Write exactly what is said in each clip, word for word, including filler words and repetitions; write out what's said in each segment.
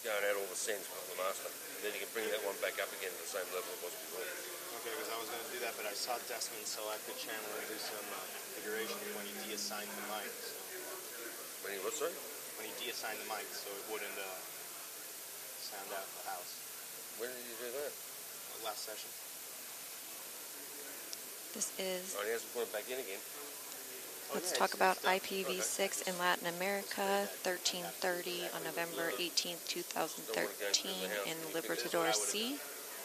going out all the sends from the master. Then you can bring that one back up again to the same level it was before. Okay, because I was going to do that, but I saw Desmond select the channel and do some uh, configuration when he deassigned the mic. So. When he what, sorry? When he deassigned the mic, so it wouldn't uh, sound out in the house. When did you do that? Uh, last session. This is... Oh, he hasn't put it back in again. Let's Oh, yeah, talk it's, about it's I P v six in Latin America, thirteen thirty on November eighteenth, two thousand thirteen in Libertador C.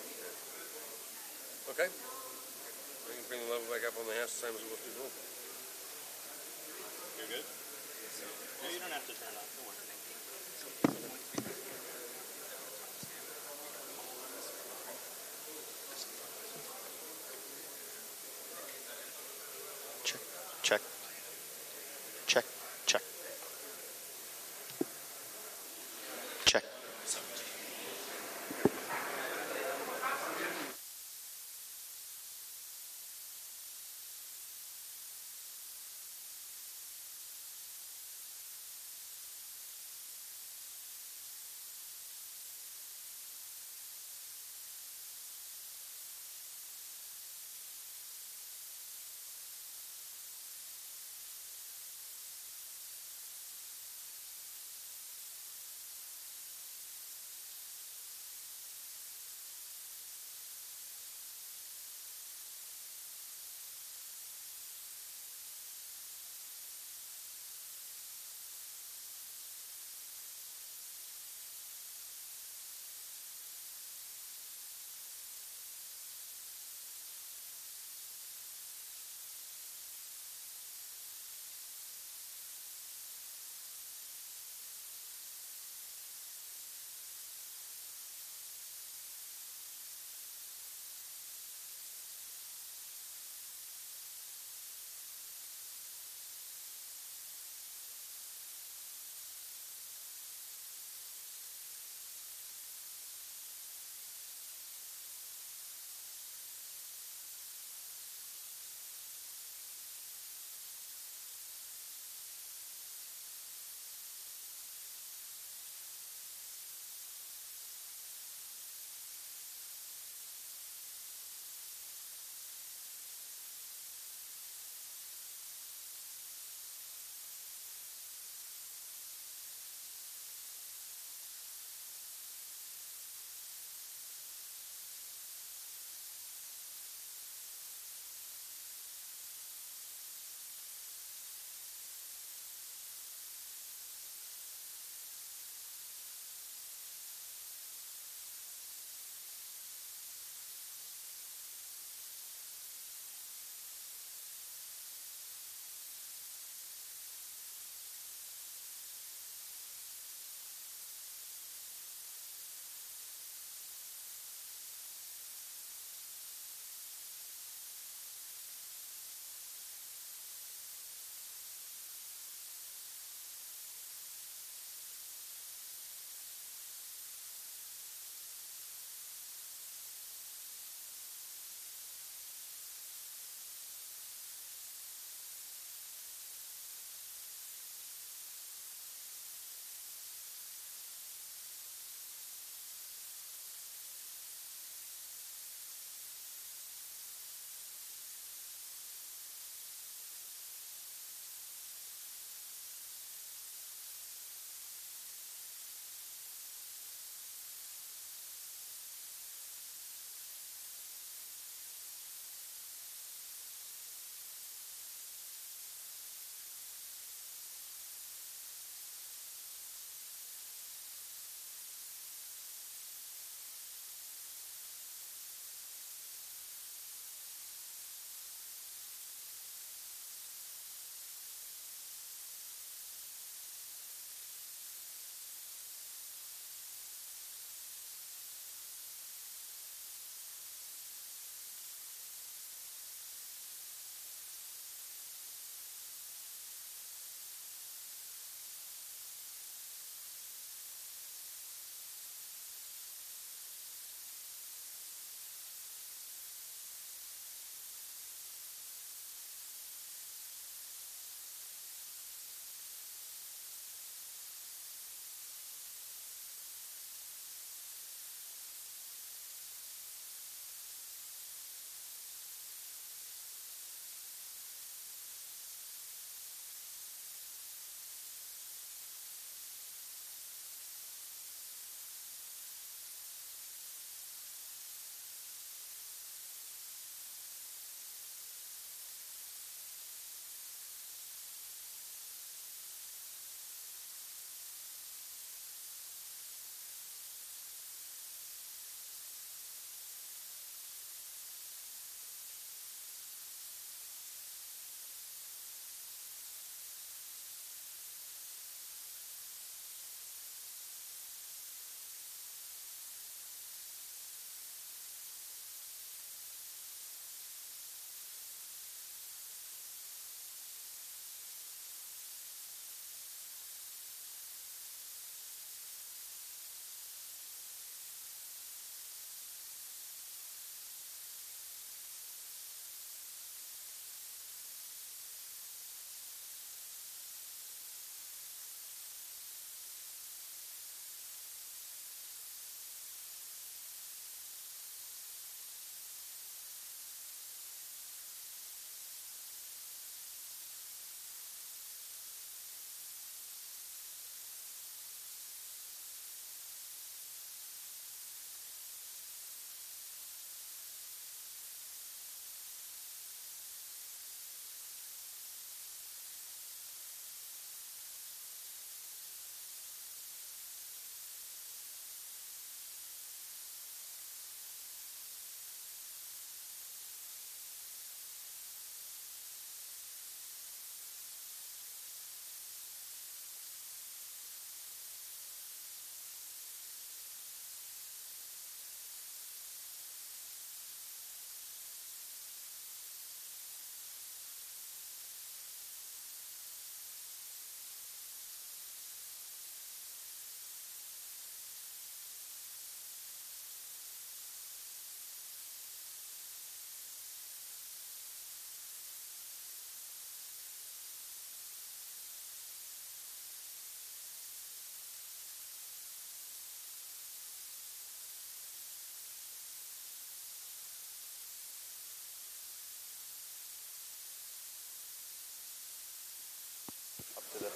Okay. We can bring the level back up on the house the same as it was before. You're good? No, you don't have to turn it off. Don't worry. Check. Check. Check. Check.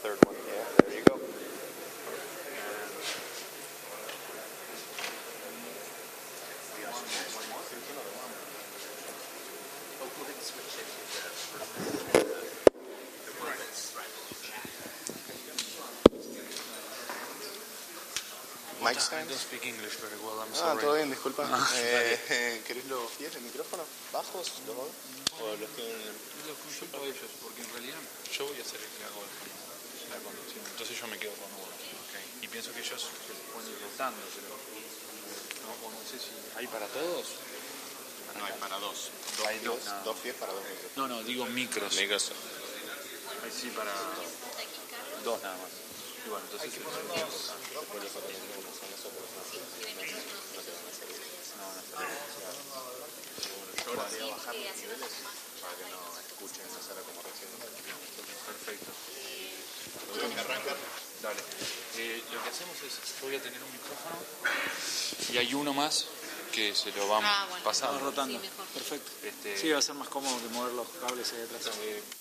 third one. Yeah, there you go. Mic I stand. don't speak English very well, I'm Ah, sorry. todo bien, disculpa. Ah, eh, ¿Querés los pies del micrófono? ¿Bajos? ¿Los bajos? ¿O los tienen...? Yo lo consulto a ellos, porque en realidad yo voy a ser el que hago la conducción. Entonces yo me quedo con uno. Okay. Y pienso que ellos se pueden ir rotando, pero no, o no sé si... ¿Hay para todos? No, hay para dos. Dos Hay pies, dos, no. dos pies para dos micros. No, no, digo micros. Micros. Ahí sí para dos nada más. Y bueno, entonces... Hay que ponernos... No, no está bien. Yo ahora voy a bajar los niveles para que no escuchen la sala como recién. Perfecto. ¿Tengo que arrancar? Dale. Eh, lo que hacemos es, yo voy a tener un micrófono y hay uno más que se lo vamos Ah, bueno. pasando. Vamos rotando. Sí, mejor. Perfecto. Este, Sí, va a ser más cómodo que mover los cables ahí atrás. eh,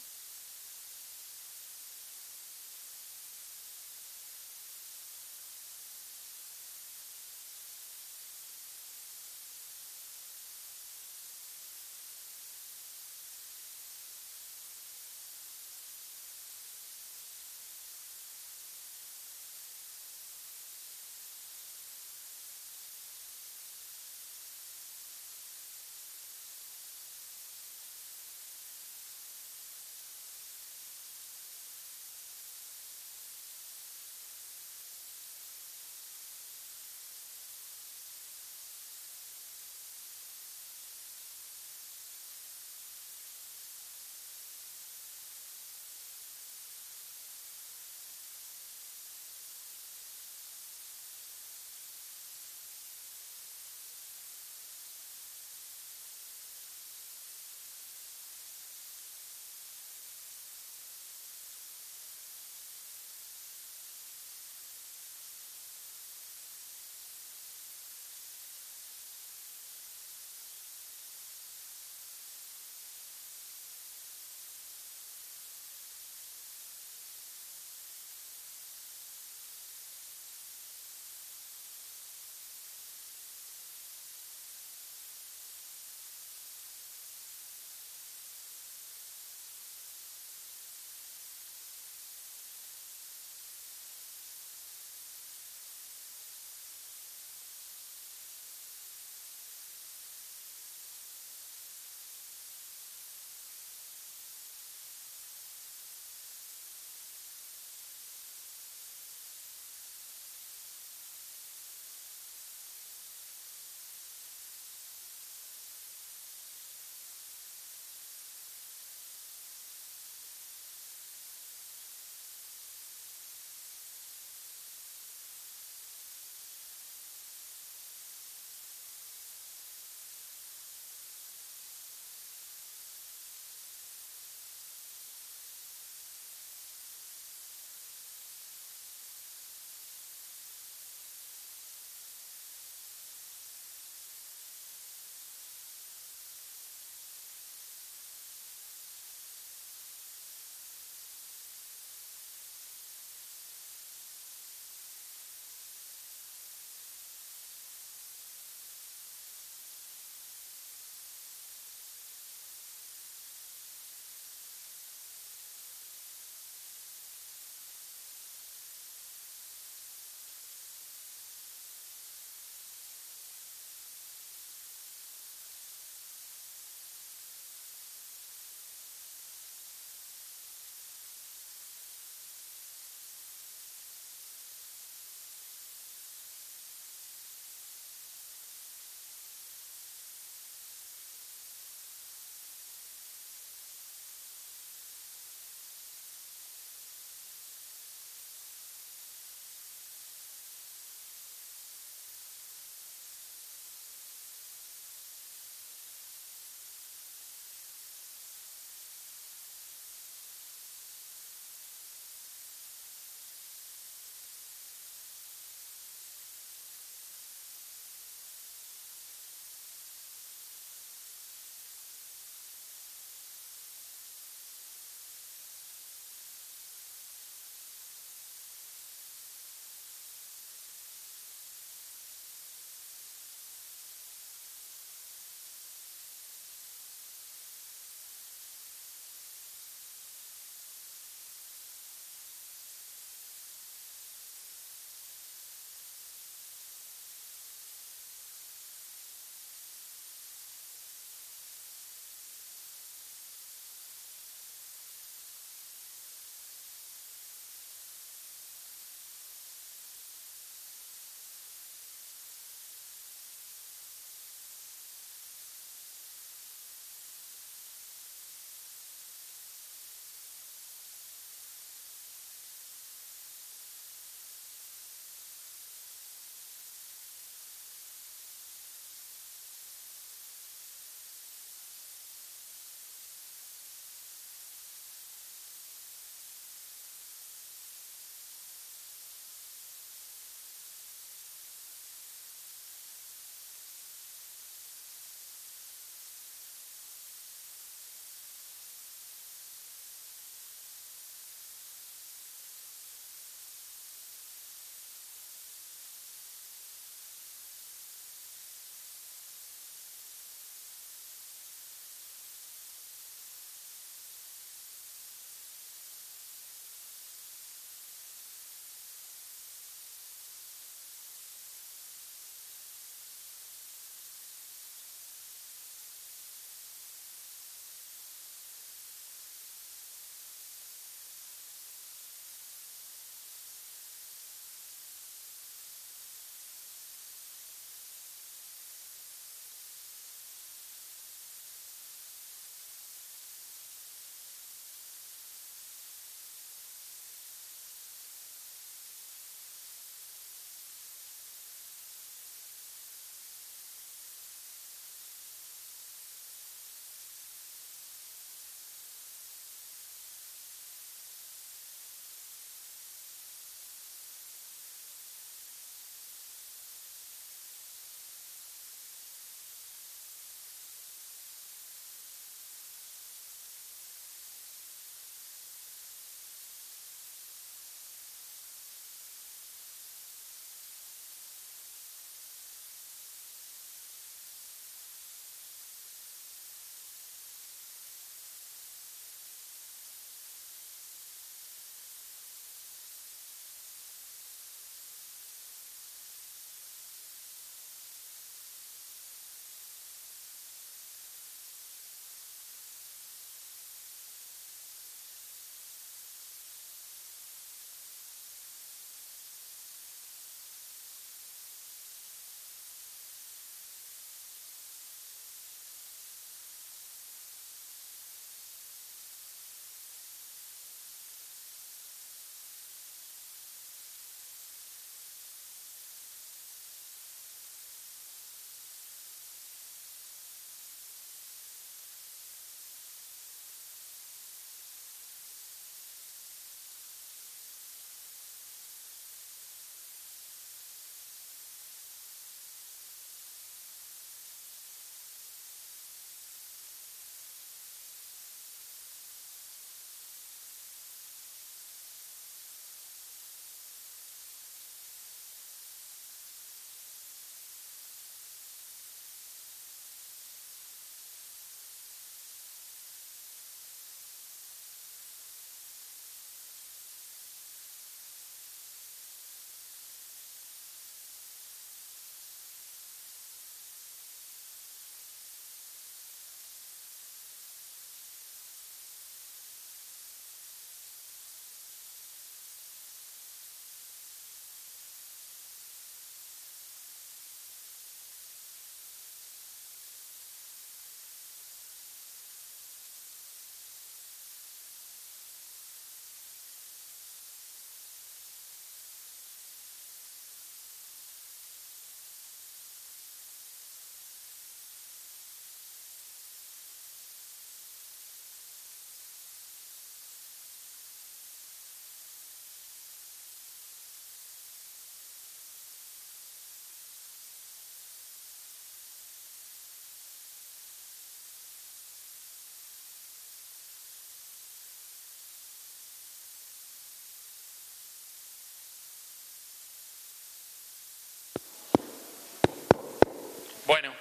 Bueno,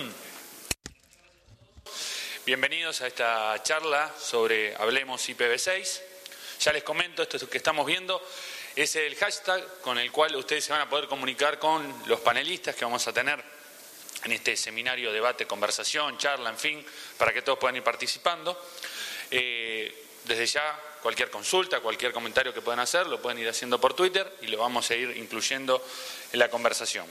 bienvenidos a esta charla sobre Hablemos I P v seis. Ya les comento, esto que estamos viendo es el hashtag con el cual ustedes se van a poder comunicar con los panelistas que vamos a tener en este seminario, debate, conversación, charla, en fin, para que todos puedan ir participando. Eh, desde ya, cualquier consulta, cualquier comentario que puedan hacer, lo pueden ir haciendo por Twitter y lo vamos a ir incluyendo en la conversación.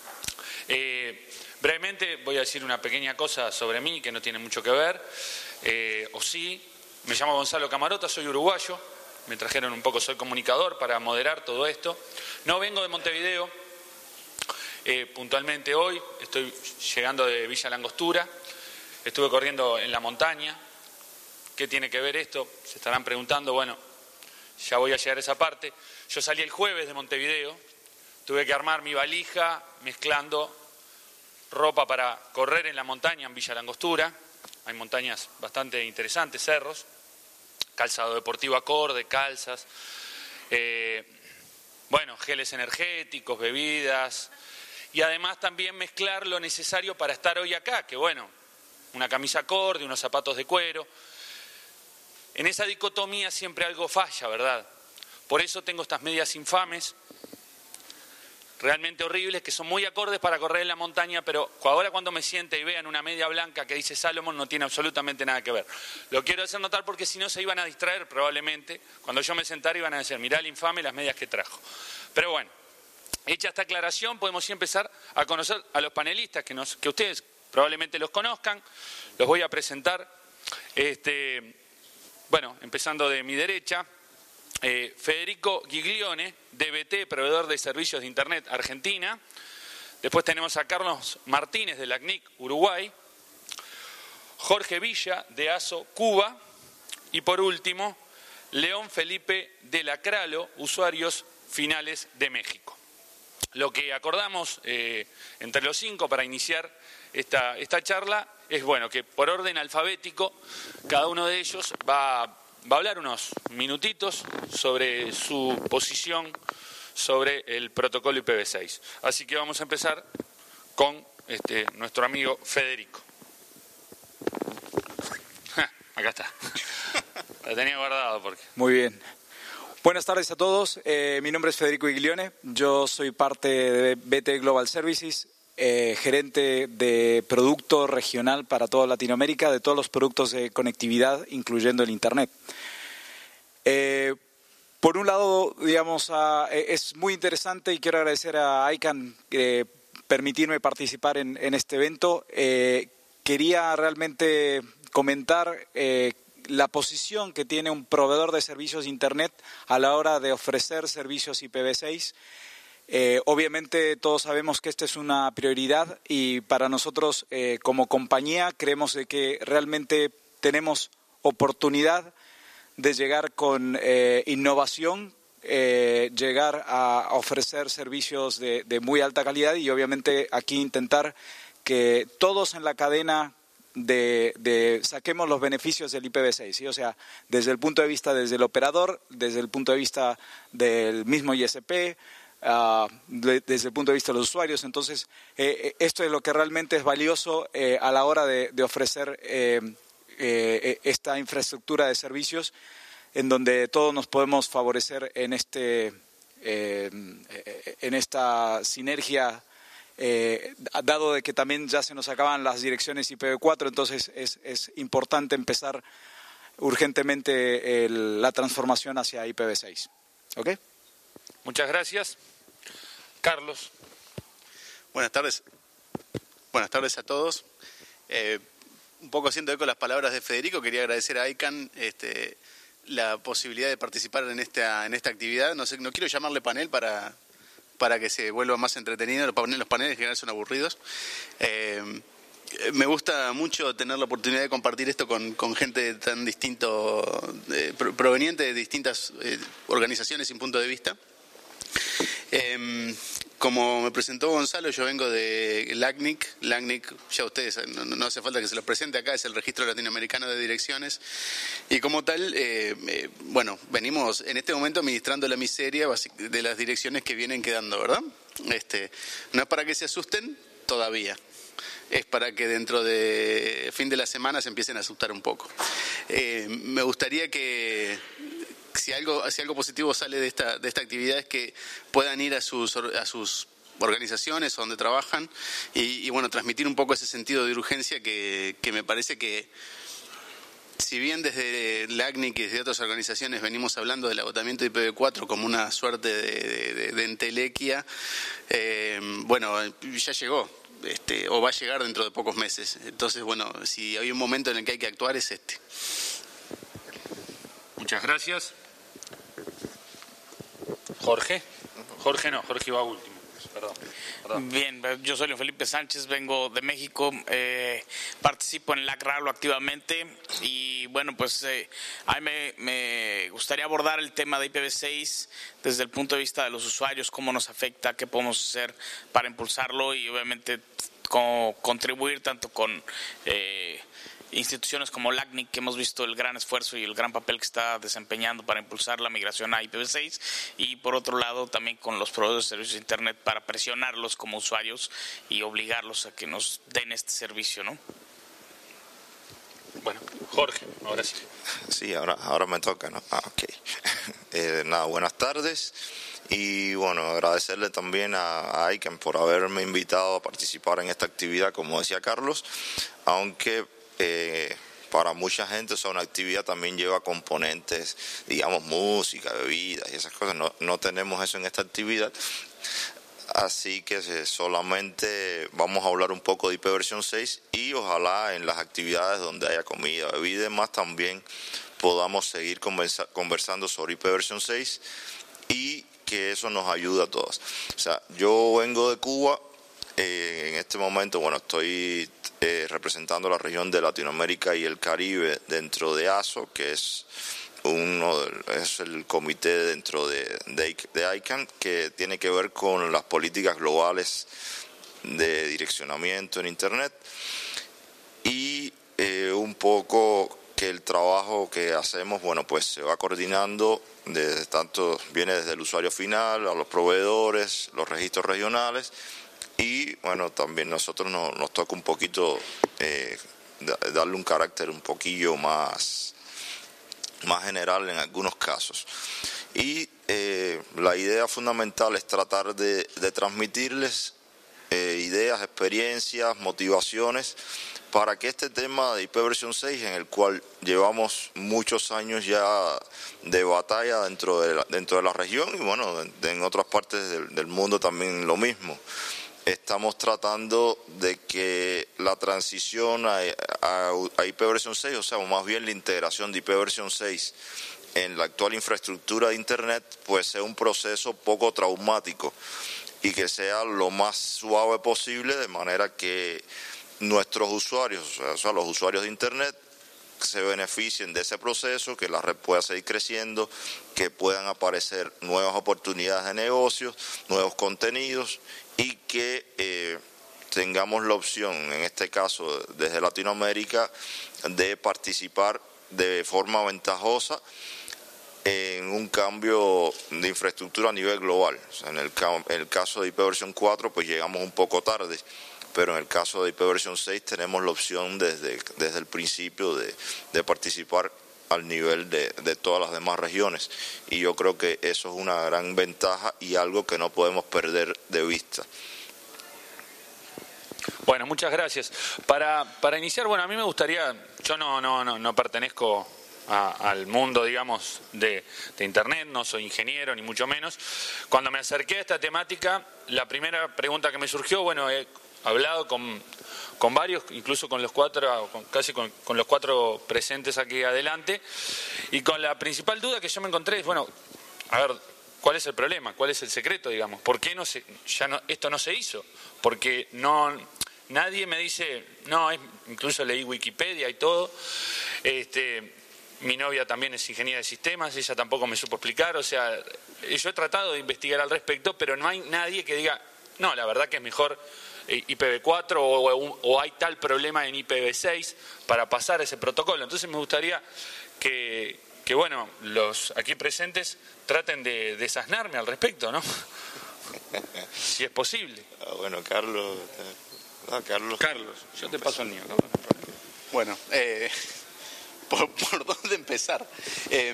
Eh, brevemente voy a decir una pequeña cosa sobre mí que no tiene mucho que ver, eh, o sí. Me llamo Gonzalo Camarota, soy uruguayo, me trajeron un poco, soy comunicador para moderar todo esto. No vengo de Montevideo, eh, puntualmente hoy, estoy llegando de Villa Langostura, estuve corriendo en la montaña. ¿Qué tiene que ver esto? Se estarán preguntando, bueno, ya voy a llegar a esa parte. Yo salí el jueves de Montevideo, tuve que armar mi valija mezclando ropa para correr en la montaña en Villa Langostura. Hay montañas bastante interesantes, cerros, calzado deportivo acorde, calzas, eh, bueno, geles energéticos, bebidas, y además también mezclar lo necesario para estar hoy acá, que bueno, una camisa acorde, unos zapatos de cuero. En esa dicotomía siempre algo falla, ¿verdad? Por eso tengo estas medias infames, realmente horribles, que son muy acordes para correr en la montaña, pero ahora cuando me siente y vean una media blanca que dice Salomon no tiene absolutamente nada que ver. Lo quiero hacer notar porque si no se iban a distraer probablemente. Cuando yo me sentara iban a decir, mirá el infame las medias que trajo. Pero bueno, hecha esta aclaración podemos sí empezar a conocer a los panelistas que, nos, que ustedes probablemente los conozcan. Los voy a presentar. Este, bueno, empezando de mi derecha. Eh, Federico Giglione, D B T, proveedor de servicios de Internet Argentina. Después tenemos a Carlos Martínez de la C N I C Uruguay. Jorge Villa de ASO Cuba. Y por último, León Felipe de la Cralo, usuarios finales de México. Lo que acordamos eh, entre los cinco para iniciar esta, esta charla es bueno que por orden alfabético cada uno de ellos va a Va a hablar unos minutitos sobre su posición sobre el protocolo I P v seis. Así que vamos a empezar con este, nuestro amigo Federico. Acá está. La tenía guardado porque... Muy bien. Buenas tardes a todos. Eh, mi nombre es Federico Giglione. Yo soy parte de B T Global Services, eh, gerente de producto regional para toda Latinoamérica, de todos los productos de conectividad, incluyendo el Internet. Eh, por un lado, digamos, uh, es muy interesante y quiero agradecer a ICANN eh, permitirme participar en, en este evento. Eh, quería realmente comentar eh, la posición que tiene un proveedor de servicios de Internet a la hora de ofrecer servicios I P v seis. Eh, obviamente todos sabemos que esta es una prioridad y para nosotros eh, como compañía creemos de que realmente tenemos oportunidad de llegar con eh, innovación, eh, llegar a ofrecer servicios de, de muy alta calidad y obviamente aquí intentar que todos en la cadena de, de saquemos los beneficios del I P v seis, ¿sí? O sea, desde el punto de vista desde el operador, desde el punto de vista del mismo I S P, Uh, de, desde el punto de vista de los usuarios. Entonces, eh, esto es lo que realmente es valioso eh, a la hora de, de ofrecer eh, eh, esta infraestructura de servicios en donde todos nos podemos favorecer en, este, eh, en esta sinergia, eh, dado de que también ya se nos acaban las direcciones I P v cuatro, entonces es, es importante empezar urgentemente el, la transformación hacia I P v seis. ¿Ok? Muchas gracias. Carlos. Buenas tardes. Buenas tardes a todos. Eh, un poco haciendo eco las palabras de Federico, quería agradecer a ICANN este, la posibilidad de participar en esta, en esta actividad. No sé, no quiero llamarle panel para, para que se vuelva más entretenido. Los paneles, los paneles en general son aburridos. Eh, me gusta mucho tener la oportunidad de compartir esto con, con gente tan distinto, eh, proveniente de distintas eh, organizaciones y puntos de vista. Eh, como me presentó Gonzalo, yo vengo de LACNIC. LACNIC, ya ustedes, no, no hace falta que se los presente acá, es el Registro Latinoamericano de Direcciones. Y como tal, eh, eh, bueno, venimos en este momento administrando la miseria de las direcciones que vienen quedando, ¿verdad? Este, no es para que se asusten todavía. es para que dentro de fin de la semana se empiecen a asustar un poco. Eh, me gustaría que si algo, si algo positivo sale de esta, de esta actividad es que puedan ir a sus, a sus organizaciones donde trabajan y, y bueno, transmitir un poco ese sentido de urgencia que, que me parece que, si bien desde la A C N I C y desde otras organizaciones venimos hablando del agotamiento de I P v cuatro como una suerte de, de, de entelequia, eh, bueno, ya llegó, este, o va a llegar dentro de pocos meses. Entonces, bueno, si hay un momento en el que hay que actuar es este. Muchas gracias. Jorge. Jorge no, Jorge va último. Perdón, perdón. Bien, yo soy León Felipe Sánchez, vengo de México, eh, participo en el A C R A L O activamente y bueno, pues eh, a mí me, me gustaría abordar el tema de I P v seis desde el punto de vista de los usuarios, cómo nos afecta, qué podemos hacer para impulsarlo y obviamente cómo contribuir tanto con eh, instituciones como la A C N I C, que hemos visto el gran esfuerzo y el gran papel que está desempeñando para impulsar la migración a I P v seis, y por otro lado también con los proveedores de servicios de Internet para presionarlos como usuarios y obligarlos a que nos den este servicio, ¿no? Bueno, Jorge, ahora sí. Sí, ahora, ahora me toca, ¿no? Ah, ok. Eh, nada, buenas tardes. Y bueno, agradecerle también a, a ICANN por haberme invitado a participar en esta actividad, como decía Carlos, aunque eh, para mucha gente esa una actividad también lleva componentes, digamos, música, bebidas y esas cosas. No, no tenemos eso en esta actividad. Así que solamente vamos a hablar un poco de I P versión seis y ojalá en las actividades donde haya comida, bebida y demás también podamos seguir conversa, conversando sobre I P versión seis y que eso nos ayude a todos. O sea, yo vengo de Cuba, eh, en este momento, bueno, estoy eh, representando la región de Latinoamérica y el Caribe dentro de A S O, que es uno es el comité dentro de, de, de ICANN que tiene que ver con las políticas globales de direccionamiento en Internet y eh, un poco que el trabajo que hacemos, bueno, pues se va coordinando desde tanto, viene desde el usuario final a los proveedores, los registros regionales y bueno, también nosotros nos, nos toca un poquito eh, darle un carácter un poquillo más más general en algunos casos. Y eh, la idea fundamental es tratar de, de transmitirles eh, ideas, experiencias, motivaciones, para que este tema de I P versión seis, en el cual llevamos muchos años ya de batalla dentro de la, dentro de la región, y bueno, en, en otras partes del, del mundo también lo mismo, estamos tratando de que la transición a, a, a I P versión seis, o sea, o más bien la integración de I P versión seis en la actual infraestructura de Internet, pues sea un proceso poco traumático y que sea lo más suave posible, de manera que nuestros usuarios, o sea, los usuarios de Internet, se beneficien de ese proceso, que la red pueda seguir creciendo, que puedan aparecer nuevas oportunidades de negocios, nuevos contenidos y que eh, tengamos la opción, en este caso desde Latinoamérica, de participar de forma ventajosa en un cambio de infraestructura a nivel global. O sea, en, el, en el caso de I P versión cuatro pues llegamos un poco tarde, pero en el caso de I P versión seis tenemos la opción desde, desde el principio de, de participar al nivel de, de todas las demás regiones. Y yo creo que eso es una gran ventaja y algo que no podemos perder de vista. Bueno, muchas gracias. Para, para iniciar, bueno, a mí me gustaría, yo no, no, no, no pertenezco a, al mundo, digamos, de, de Internet, no soy ingeniero, ni mucho menos. Cuando me acerqué a esta temática, la primera pregunta que me surgió, bueno, he hablado con, con varios, incluso con los cuatro, con, casi con, con los cuatro presentes aquí adelante, y con la principal duda que yo me encontré es, bueno, a ver, ¿cuál es el problema? ¿Cuál es el secreto, digamos? ¿Por qué no se, ya no, esto no se hizo? Porque no, nadie me dice, no, es, incluso leí Wikipedia y todo, este, mi novia también es ingeniera de sistemas, ella tampoco me supo explicar, o sea, yo he tratado de investigar al respecto, pero no hay nadie que diga, no, la verdad que es mejor I P v cuatro o, o, o hay tal problema en I P v seis para pasar ese protocolo. Entonces me gustaría que, que bueno, los aquí presentes traten de desasnarme al respecto, ¿no? Si es posible. Ah, bueno, Carlos, Ah, Carlos. Carlos, yo te paso el mío. Bueno, eh, ¿por, ¿por dónde empezar? Eh,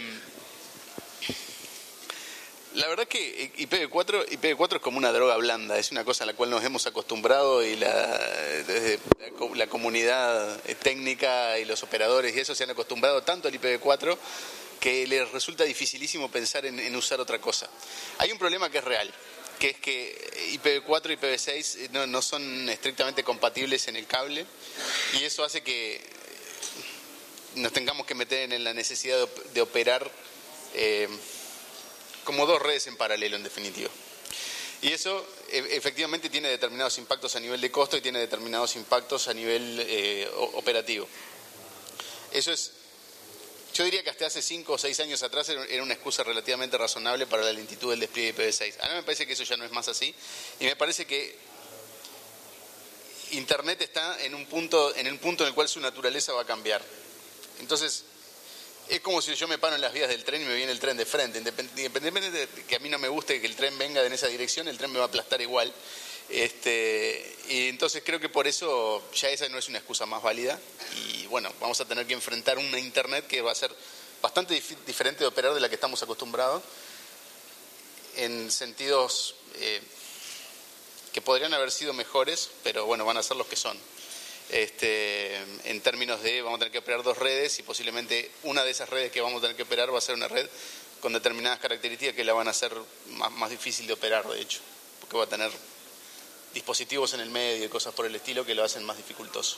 la verdad que I P v cuatro, I P v cuatro es como una droga blanda, es una cosa a la cual nos hemos acostumbrado y la, desde la, la comunidad técnica y los operadores y eso se han acostumbrado tanto al I P v cuatro que les resulta dificilísimo pensar en, en usar otra cosa. Hay un problema que es real, que es que I P v cuatro y I P v seis no, no son estrictamente compatibles en el cable y eso hace que nos tengamos que meter en la necesidad de, de operar eh, como dos redes en paralelo, en definitiva. Y eso e- efectivamente tiene determinados impactos a nivel de costo y tiene determinados impactos a nivel eh, operativo. Eso es, yo diría que hasta hace cinco o seis años atrás era una excusa relativamente razonable para la lentitud del despliegue de I P v seis. A mí me parece que eso ya no es más así y me parece que Internet está en un punto, en el punto en el cual su naturaleza va a cambiar. Entonces, es como si yo me paro en las vías del tren y me viene el tren de frente. Independientemente de que a mí no me guste que el tren venga en esa dirección, el tren me va a aplastar igual. Este, y entonces creo que por eso ya esa no es una excusa más válida. Y bueno, vamos a tener que enfrentar una Internet que va a ser bastante dif- diferente de operar de la que estamos acostumbrados, en sentidos eh, que podrían haber sido mejores, pero bueno, van a ser los que son. Este, en términos de vamos a tener que operar dos redes y posiblemente una de esas redes que vamos a tener que operar va a ser una red con determinadas características que la van a hacer más, más difícil de operar, de hecho, porque va a tener dispositivos en el medio y cosas por el estilo que lo hacen más dificultoso.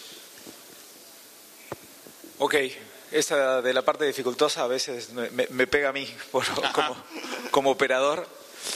Ok, esa de la parte dificultosa a veces me, me pega a mí por, como, como operador.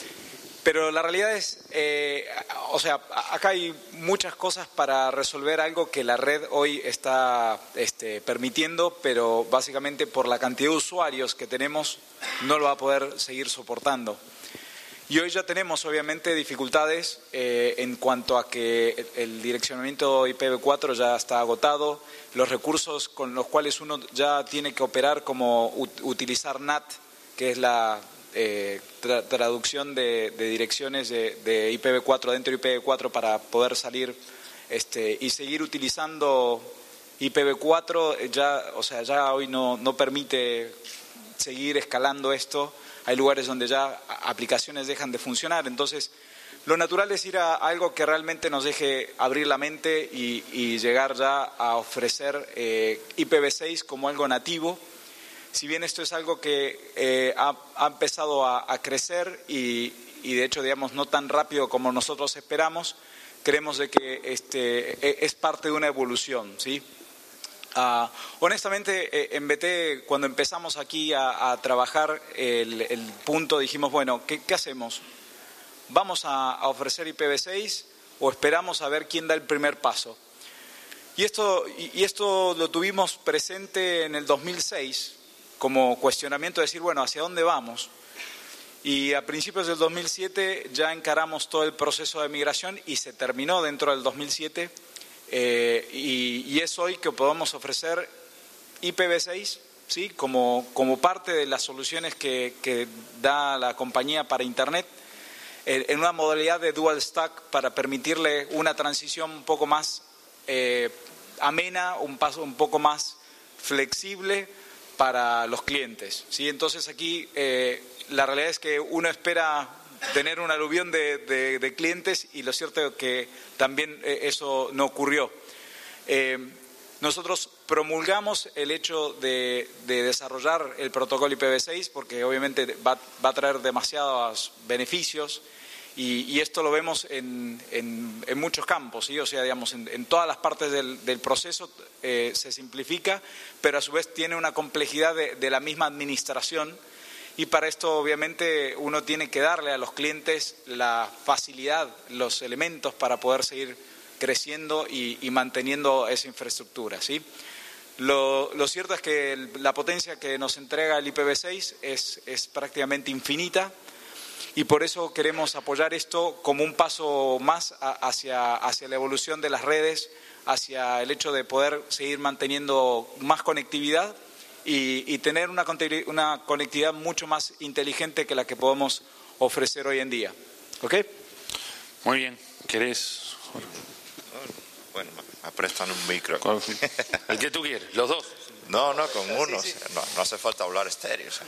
Pero la realidad es, eh, o sea, acá hay muchas cosas para resolver algo que la red hoy está este, permitiendo, pero básicamente por la cantidad de usuarios que tenemos no lo va a poder seguir soportando. Y hoy ya tenemos obviamente dificultades eh, en cuanto a que el direccionamiento I P v cuatro ya está agotado, los recursos con los cuales uno ya tiene que operar como ut- utilizar N A T, que es la... Eh, tra- traducción de, de direcciones de, de I P v cuatro dentro de I P v cuatro para poder salir este, y seguir utilizando I P v cuatro ya, o sea, ya hoy no, no permite seguir escalando esto. Hay lugares donde ya aplicaciones dejan de funcionar, entonces lo natural es ir a algo que realmente nos deje abrir la mente y, y llegar ya a ofrecer eh, I P v seis como algo nativo. Si bien esto es algo que eh, ha, ha empezado a, a crecer y, y de hecho, digamos, no tan rápido como nosotros esperamos, creemos de que este, es parte de una evolución, ¿sí? Uh, honestamente, eh, en B T, cuando empezamos aquí a, a trabajar el, el punto, dijimos, bueno, ¿qué, qué hacemos? ¿Vamos a, a ofrecer I P v seis o esperamos a ver quién da el primer paso? Y esto, y, y esto lo tuvimos presente en el dos mil seis, como cuestionamiento de decir, bueno, ¿hacia dónde vamos? Y a principios del dos mil siete ya encaramos todo el proceso de migración y se terminó dentro del dos mil siete eh, y, y es hoy que podemos ofrecer I P v seis, ¿sí? como, como parte de las soluciones que, que da la compañía para Internet eh, en una modalidad de dual stack para permitirle una transición un poco más eh, amena, un paso un poco más flexible para los clientes, ¿sí? Entonces aquí eh, la realidad es que uno espera tener un aluvión de, de, de clientes y lo cierto es que también eh, eso no ocurrió. Eh, nosotros promulgamos el hecho de, de desarrollar el protocolo I P v seis porque obviamente va, va a traer demasiados beneficios y, y esto lo vemos en, en, en muchos campos, ¿sí? O sea, digamos, en, en todas las partes del, del proceso eh, se simplifica, pero a su vez tiene una complejidad de, de la misma administración y para esto obviamente uno tiene que darle a los clientes la facilidad, los elementos para poder seguir creciendo y, y manteniendo esa infraestructura, ¿sí? Lo, lo cierto es que el, la potencia que nos entrega el I P v seis es, es prácticamente infinita. Y por eso queremos apoyar esto como un paso más hacia, hacia la evolución de las redes, hacia el hecho de poder seguir manteniendo más conectividad y, y tener una, una conectividad mucho más inteligente que la que podemos ofrecer hoy en día. ¿Ok? Muy bien. ¿Querés? Bueno, me prestan un micro. El que tú quieres, los dos. No, no, con uno. Sí, sí. No, no hace falta hablar estéreo. O sea.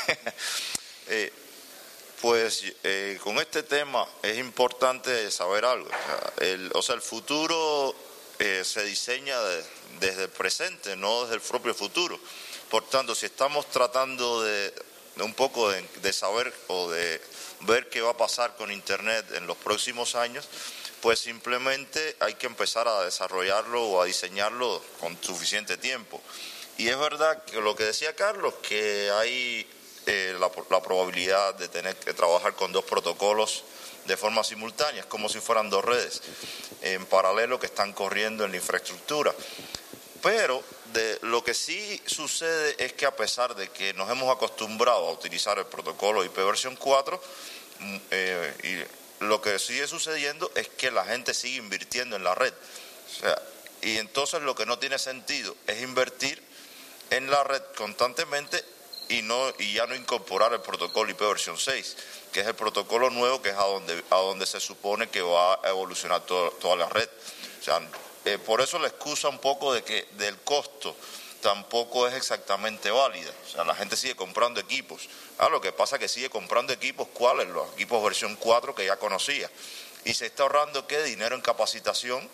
eh, pues eh, con este tema es importante saber algo. O sea, el, o sea, el futuro eh, se diseña de, desde el presente, no desde el propio futuro. Por tanto, si estamos tratando de, de un poco de, de saber o de ver qué va a pasar con Internet en los próximos años, pues simplemente hay que empezar a desarrollarlo o a diseñarlo con suficiente tiempo. Y es verdad que lo que decía Carlos, que hay eh, la, la probabilidad de tener que trabajar con dos protocolos de forma simultánea, es como si fueran dos redes en paralelo que están corriendo en la infraestructura. Pero de, lo que sí sucede es que a pesar de que nos hemos acostumbrado a utilizar el protocolo I P versión cuatro, eh, y lo que sigue sucediendo es que la gente sigue invirtiendo en la red. O sea, y entonces lo que no tiene sentido es invertir en la red constantemente y no y ya no incorporar el protocolo I P versión seis, que es el protocolo nuevo, que es a donde, a donde se supone que va a evolucionar todo, toda la red. O sea, Eh, por eso la excusa un poco de que del costo tampoco es exactamente válida. O sea, la gente sigue comprando equipos. Ah, lo que pasa es que sigue comprando equipos, ¿cuáles? Los equipos versión cuatro que ya conocía. Y se está ahorrando, ¿qué? Dinero en capacitación,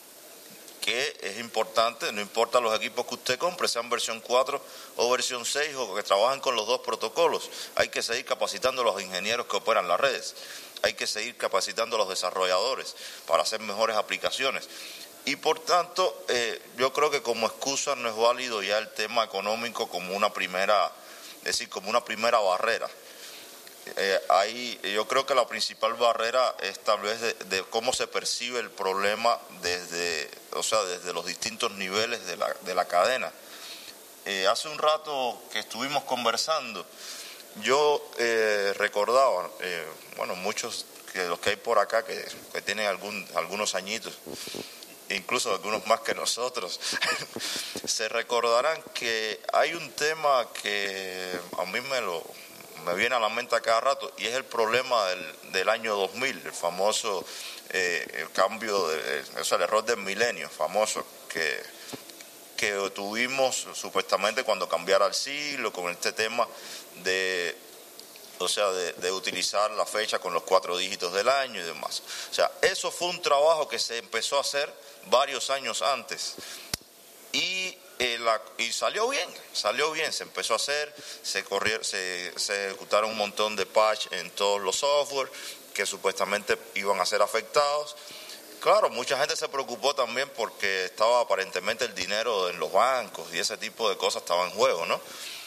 que es importante, no importa los equipos que usted compre, sean versión cuatro o versión seis, o que trabajen con los dos protocolos. Hay que seguir capacitando a los ingenieros que operan las redes. Hay que seguir capacitando a los desarrolladores para hacer mejores aplicaciones. Y por tanto, eh, yo creo que como excusa no es válido ya el tema económico como una primera, es decir, como una primera barrera. Eh, ahí yo creo que la principal barrera es tal vez de, de cómo se percibe el problema desde, o sea, desde los distintos niveles de la, de la cadena. Eh, hace un rato que estuvimos conversando, yo eh, recordaba, eh, bueno, muchos de los que hay por acá que, que tienen algún, algunos añitos, incluso algunos más que nosotros, se recordarán que hay un tema que a mí me lo me viene a la mente a cada rato, y es el problema del, del año dos mil, el famoso eh, el cambio, de, o sea, el error del milenio famoso que, que tuvimos supuestamente cuando cambiara el siglo, con este tema de, o sea, de, de utilizar la fecha con los cuatro dígitos del año y demás. O sea, eso fue un trabajo que se empezó a hacer varios años antes y, eh, la, y salió bien, salió bien, se empezó a hacer, se, corrió, se, se ejecutaron un montón de patch en todos los software que supuestamente iban a ser afectados. Claro, mucha gente se preocupó también porque estaba aparentemente el dinero en los bancos y ese tipo de cosas estaba en juego, ¿no?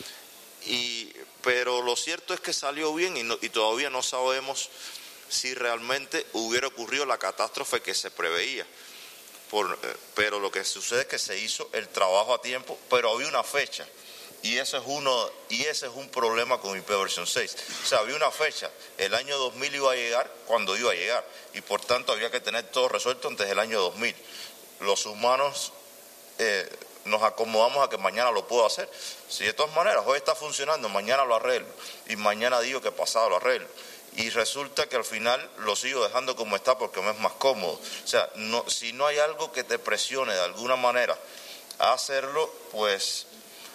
Y, pero lo cierto es que salió bien y, no, y todavía no sabemos si realmente hubiera ocurrido la catástrofe que se preveía. Por, eh, pero lo que sucede es que se hizo el trabajo a tiempo, pero había una fecha. Y ese es uno y ese es un problema con I P versión seis. O sea, había una fecha. El año dos mil iba a llegar cuando iba a llegar. Y por tanto había que tener todo resuelto antes del año dos mil. Los humanos eh, nos acomodamos a que mañana lo puedo hacer. Si de todas maneras hoy está funcionando, mañana lo arreglo. Y mañana digo que pasado lo arreglo. Y resulta que al final lo sigo dejando como está porque me es más cómodo. O sea, no, si no hay algo que te presione de alguna manera a hacerlo, pues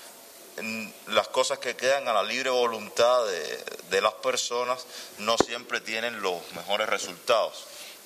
las cosas que quedan a la libre voluntad de, de las personas no siempre tienen los mejores resultados.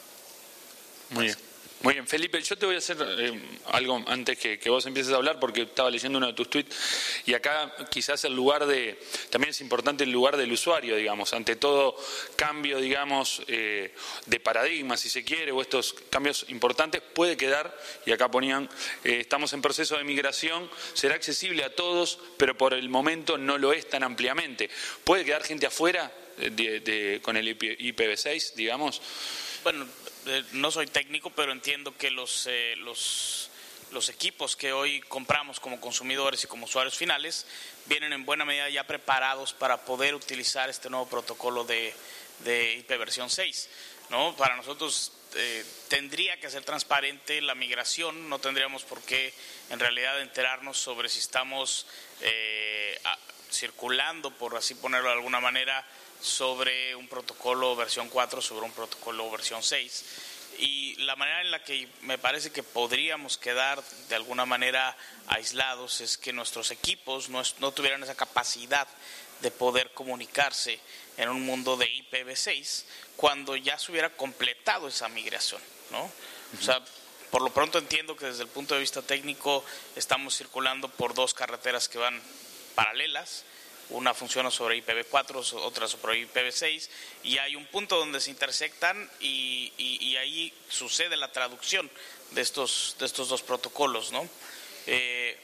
Muy bien. Muy bien, Felipe, yo te voy a hacer eh, algo antes que, que vos empieces a hablar, porque estaba leyendo uno de tus tweets y acá quizás el lugar de, también es importante el lugar del usuario, digamos, ante todo cambio, digamos, eh, de paradigma, si se quiere, o estos cambios importantes, puede quedar, y acá ponían, eh, estamos en proceso de migración, será accesible a todos, pero por el momento no lo es tan ampliamente. ¿Puede quedar gente afuera de, de, con el I P v seis, digamos? Bueno, eh, no soy técnico, pero entiendo que los, eh, los, los equipos que hoy compramos como consumidores y como usuarios finales vienen en buena medida ya preparados para poder utilizar este nuevo protocolo de, de I P versión seis, ¿no? Para nosotros eh, tendría que ser transparente la migración, no tendríamos por qué en realidad enterarnos sobre si estamos eh, a, circulando, por así ponerlo de alguna manera, sobre un protocolo versión cuatro, sobre un protocolo versión seis. Y la manera en la que me parece que podríamos quedar de alguna manera aislados es que nuestros equipos no, no tuvieran esa capacidad de poder comunicarse en un mundo de I P v seis cuando ya se hubiera completado esa migración, ¿no? Uh-huh. O sea, por lo pronto entiendo que desde el punto de vista técnico estamos circulando por dos carreteras que van paralelas. Una funciona sobre I P v cuatro, otra sobre I P v seis, y hay un punto donde se intersectan y, y, y ahí sucede la traducción de estos, de estos dos protocolos, ¿no? Eh,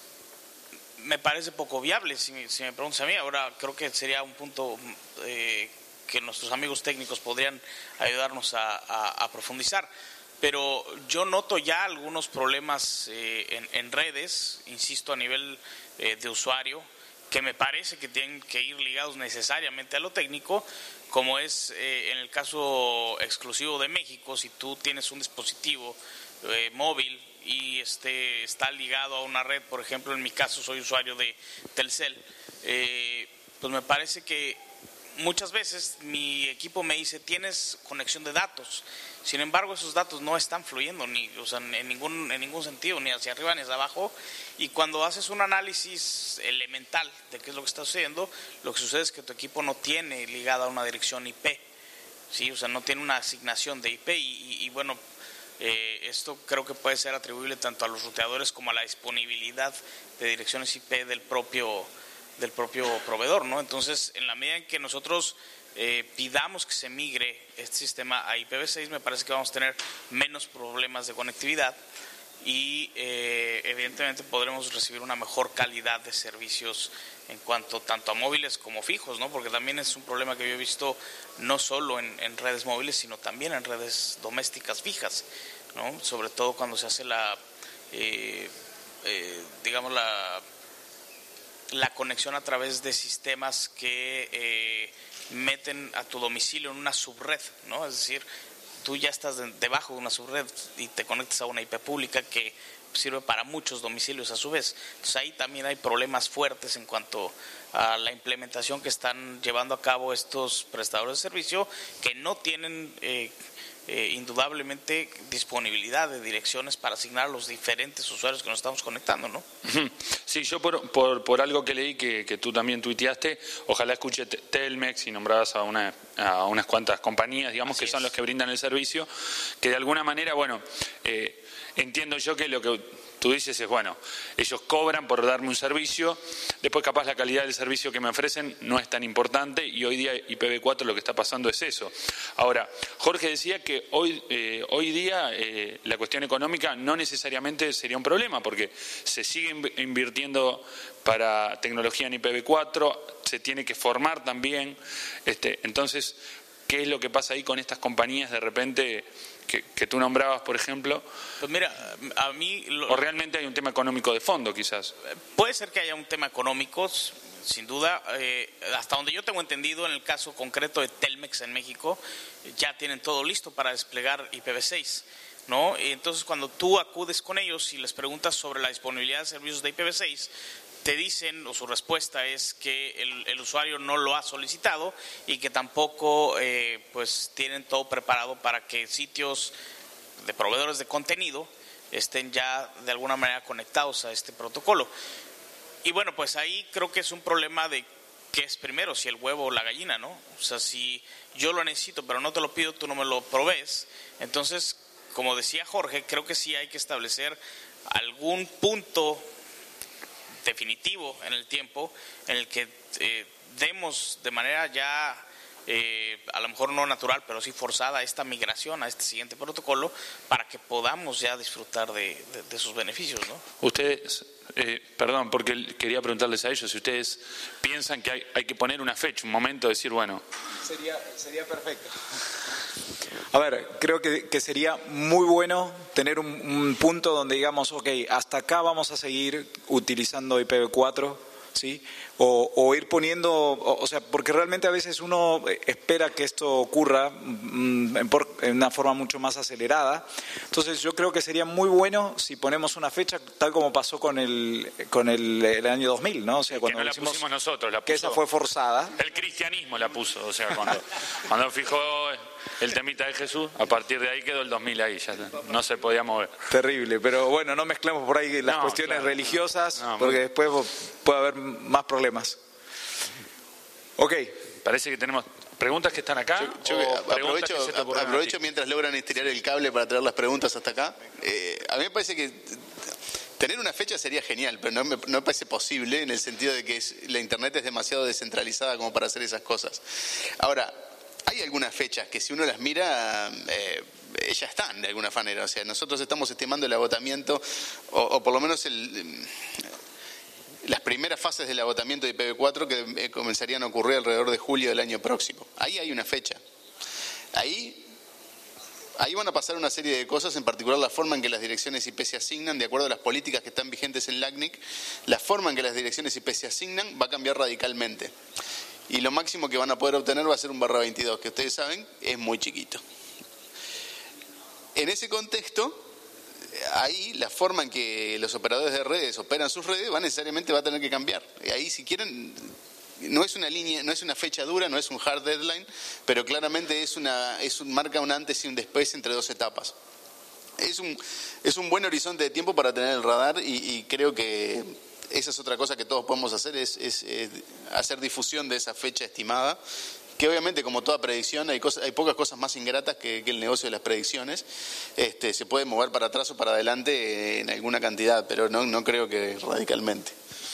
me parece poco viable, si, si me preguntas a mí. Ahora creo que sería un punto eh, que nuestros amigos técnicos podrían ayudarnos a, a, a profundizar. Pero yo noto ya algunos problemas eh, en, en redes, insisto, a nivel eh, de usuario, que me parece que tienen que ir ligados necesariamente a lo técnico, como es eh, en el caso exclusivo de México. Si tú tienes un dispositivo eh, móvil y este está ligado a una red, por ejemplo, en mi caso soy usuario de Telcel, eh, pues me parece que muchas veces mi equipo me dice, tienes conexión de datos. Sin embargo, esos datos no están fluyendo ni, o sea, en ningún en ningún sentido, ni hacia arriba ni hacia abajo. Y cuando haces un análisis elemental de qué es lo que está sucediendo, lo que sucede es que tu equipo no tiene ligada una dirección I P, ¿sí? O sea, no tiene una asignación de I P. Y, y, y bueno, eh, esto creo que puede ser atribuible tanto a los ruteadores como a la disponibilidad de direcciones I P del propio del propio proveedor, ¿no? Entonces, en la medida en que nosotros eh, pidamos que se migre este sistema a I P v seis, me parece que vamos a tener menos problemas de conectividad y eh, evidentemente podremos recibir una mejor calidad de servicios en cuanto tanto a móviles como fijos, ¿no? Porque también es un problema que yo he visto no solo en, en redes móviles, sino también en redes domésticas fijas, ¿no? Sobre todo cuando se hace la, eh, eh, digamos, la... la conexión a través de sistemas que eh, meten a tu domicilio en una subred, ¿no? Es decir, tú ya estás de, debajo de una subred y te conectas a una I P pública que sirve para muchos domicilios a su vez. Entonces ahí también hay problemas fuertes en cuanto a la implementación que están llevando a cabo estos prestadores de servicio que no tienen eh, eh, indudablemente disponibilidad de direcciones para asignar a los diferentes usuarios que nos estamos conectando, ¿no? Sí, yo por, por, por algo que leí que, que tú también tuiteaste, ojalá escuche Telmex y nombrabas a, una, a unas cuantas compañías, digamos, Así que son es. los que brindan el servicio, que de alguna manera, bueno, eh, entiendo yo que lo que tú dices es, bueno, ellos cobran por darme un servicio, después capaz la calidad del servicio que me ofrecen no es tan importante y hoy día I P v cuatro lo que está pasando es eso. Ahora, Jorge decía que hoy, eh, hoy día eh, la cuestión económica no necesariamente sería un problema porque se sigue invirtiendo para tecnología en I P v cuatro, se tiene que formar también, este, entonces, ¿qué es lo que pasa ahí con estas compañías de repente que, que tú nombrabas, por ejemplo? Pues mira, a mí... Lo, o realmente hay un tema económico de fondo, quizás. Puede ser que haya un tema económico, sin duda. Eh, hasta donde yo tengo entendido, en el caso concreto de Telmex en México, ya tienen todo listo para desplegar I P v seis, ¿no? Y entonces, cuando tú acudes con ellos y les preguntas sobre la disponibilidad de servicios de I P v seis, te dicen, o su respuesta es que el, el usuario no lo ha solicitado y que tampoco eh, pues tienen todo preparado para que sitios de proveedores de contenido estén ya de alguna manera conectados a este protocolo. Y bueno, pues ahí creo que es un problema de qué es primero, si el huevo o la gallina, ¿no? O sea, si yo lo necesito pero no te lo pido, tú no me lo provees. Entonces, como decía Jorge, creo que sí hay que establecer algún punto definitivo en el tiempo en el que eh, demos de manera ya eh, a lo mejor no natural pero sí forzada esta migración a este siguiente protocolo para que podamos ya disfrutar de, de, de sus beneficios, ¿no? Ustedes, eh, perdón, porque quería preguntarles a ellos si ustedes piensan que hay, hay que poner una fecha, un momento, decir, bueno... Sería, sería perfecto. A ver, creo que, que sería muy bueno tener un, un punto donde digamos, ok, hasta acá vamos a seguir utilizando I P v cuatro, ¿sí? o, o ir poniendo, o, o sea, porque realmente a veces uno espera que esto ocurra mm, en, por, en una forma mucho más acelerada. Entonces yo creo que sería muy bueno si ponemos una fecha tal como pasó con el con el, el año dos mil, ¿no? O sea, cuando que no la hicimos, pusimos nosotros, la puso, que esa fue forzada. El cristianismo la puso, o sea, cuando, cuando fijó el temita de Jesús, a partir de ahí quedó el dos mil ahí, ya no se podía mover. Terrible, pero bueno, no mezclemos por ahí las no, cuestiones claro, religiosas, no, porque muy... después puede haber más problemas. Ok. Parece que tenemos preguntas que están acá. Yo, yo aprovecho, que se aprovecho mientras logran estirar el cable para traer las preguntas hasta acá. Eh, a mí me parece que tener una fecha sería genial, pero no me, no me parece posible en el sentido de que es, la Internet es demasiado descentralizada como para hacer esas cosas. Ahora, hay algunas fechas que si uno las mira, eh, ya están de alguna manera. O sea, nosotros estamos estimando el agotamiento, o, o por lo menos el, las primeras fases del agotamiento de I P v cuatro que eh, comenzarían a ocurrir alrededor de julio del año próximo. Ahí hay una fecha. Ahí... Ahí van a pasar una serie de cosas, en particular la forma en que las direcciones I P se asignan, de acuerdo a las políticas que están vigentes en LACNIC, la forma en que las direcciones I P se asignan va a cambiar radicalmente. Y lo máximo que van a poder obtener va a ser un barra veintidós, que ustedes saben es muy chiquito. En ese contexto, ahí la forma en que los operadores de redes operan sus redes va necesariamente va a tener que cambiar. Y ahí, si quieren... No es una línea, no es una fecha dura, no es un hard deadline, pero claramente es una, es un, marca un antes y un después entre dos etapas. Es un, es un buen horizonte de tiempo para tener el radar y, y creo que esa es otra cosa que todos podemos hacer, es, es, es hacer difusión de esa fecha estimada, que obviamente como toda predicción hay, cosas, hay pocas cosas más ingratas que, que el negocio de las predicciones. Este, se puede mover para atrás o para adelante en alguna cantidad, pero no, no creo que radicalmente.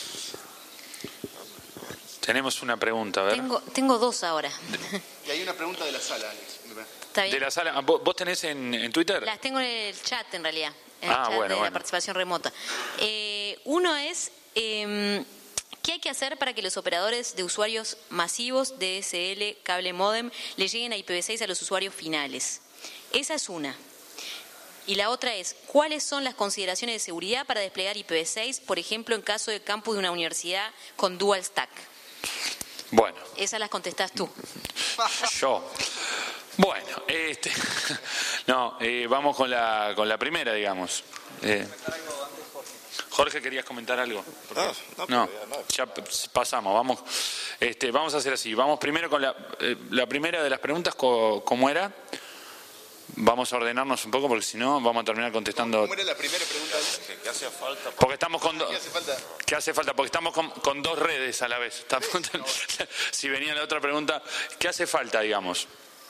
Tenemos una pregunta, a ver. Tengo, tengo dos ahora. Y hay una pregunta de la sala, Alex. ¿Está bien? De la sala, ¿vos, vos tenés en, en Twitter? Las tengo en el chat, en realidad. En Ah, el chat bueno, de bueno. la participación remota. Eh, uno es, eh, ¿qué hay que hacer para que los operadores de usuarios masivos de D S L, cable modem, le lleguen a I P v seis a los usuarios finales? Esa es una. Y la otra es, ¿cuáles son las consideraciones de seguridad para desplegar I P v seis, por ejemplo, en caso de campus de una universidad con dual stack? Bueno. Esas las contestás tú. Yo. Bueno, este, no, eh, vamos con la, con la primera, digamos. Eh, Jorge, ¿querías comentar algo? No, no, No, no. ya pasamos, vamos, este, vamos a hacer así. Vamos primero con la, eh, la primera de las preguntas, ¿cómo era? Vamos a ordenarnos un poco porque si no vamos a terminar contestando. ¿Cómo era la primera pregunta? ¿Qué hace falta? Porque estamos con dos. ¿Qué hace falta? ¿Qué hace falta? Porque estamos con, con dos redes a la vez. Estamos- si venía la otra pregunta, ¿qué hace falta, digamos?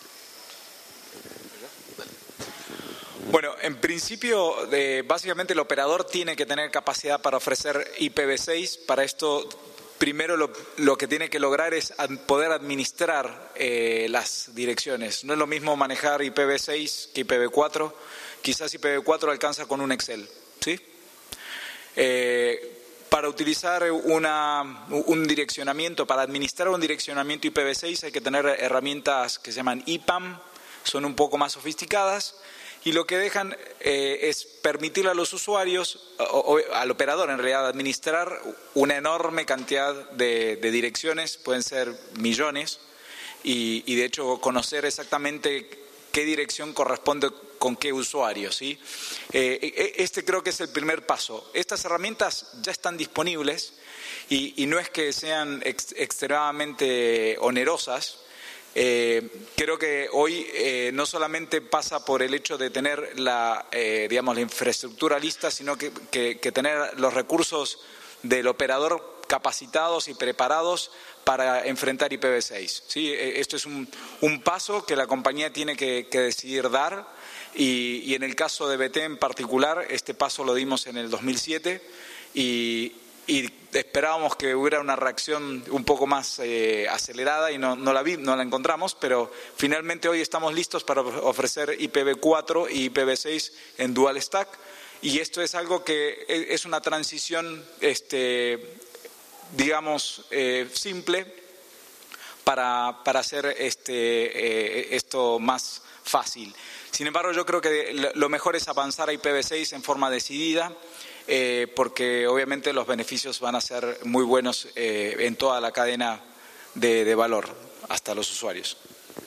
Bueno, en principio, eh, básicamente el operador tiene que tener capacidad para ofrecer I P v seis. Para esto, primero lo, lo que tiene que lograr es ad- poder administrar eh, las direcciones. No es lo mismo manejar I P v seis que I P v cuatro. Quizás I P v cuatro alcanza con un Excel, ¿sí? Eh, para utilizar una, un direccionamiento, para administrar un direccionamiento I P v seis hay que tener herramientas que se llaman I P A M, son un poco más sofisticadas. Y lo que dejan eh, es permitirle a los usuarios, o, o al operador en realidad, administrar una enorme cantidad de, de direcciones, pueden ser millones, y, y de hecho conocer exactamente qué dirección corresponde con qué usuario, ¿sí? Eh, este creo que es el primer paso. Estas herramientas ya están disponibles y, y no es que sean ex, extremadamente onerosas. Eh, creo que hoy eh, no solamente pasa por el hecho de tener la, eh, digamos, la infraestructura lista, sino que, que, que tener los recursos del operador capacitados y preparados para enfrentar I P v seis. ¿Sí? Esto es un, un paso que la compañía tiene que, que decidir dar y, y en el caso de B T en particular, este paso lo dimos en el dos mil siete y y esperábamos que hubiera una reacción un poco más eh, acelerada y no, no la vi, no la encontramos, pero finalmente hoy estamos listos para ofrecer I P v cuatro y I P v seis en dual stack y esto es algo que es una transición, este, digamos, eh, simple para, para hacer este, eh, esto más fácil. Sin embargo, yo creo que lo mejor es avanzar a I P v seis en forma decidida. eh, porque obviamente los beneficios van a ser muy buenos eh, en toda la cadena de, de valor, hasta los usuarios.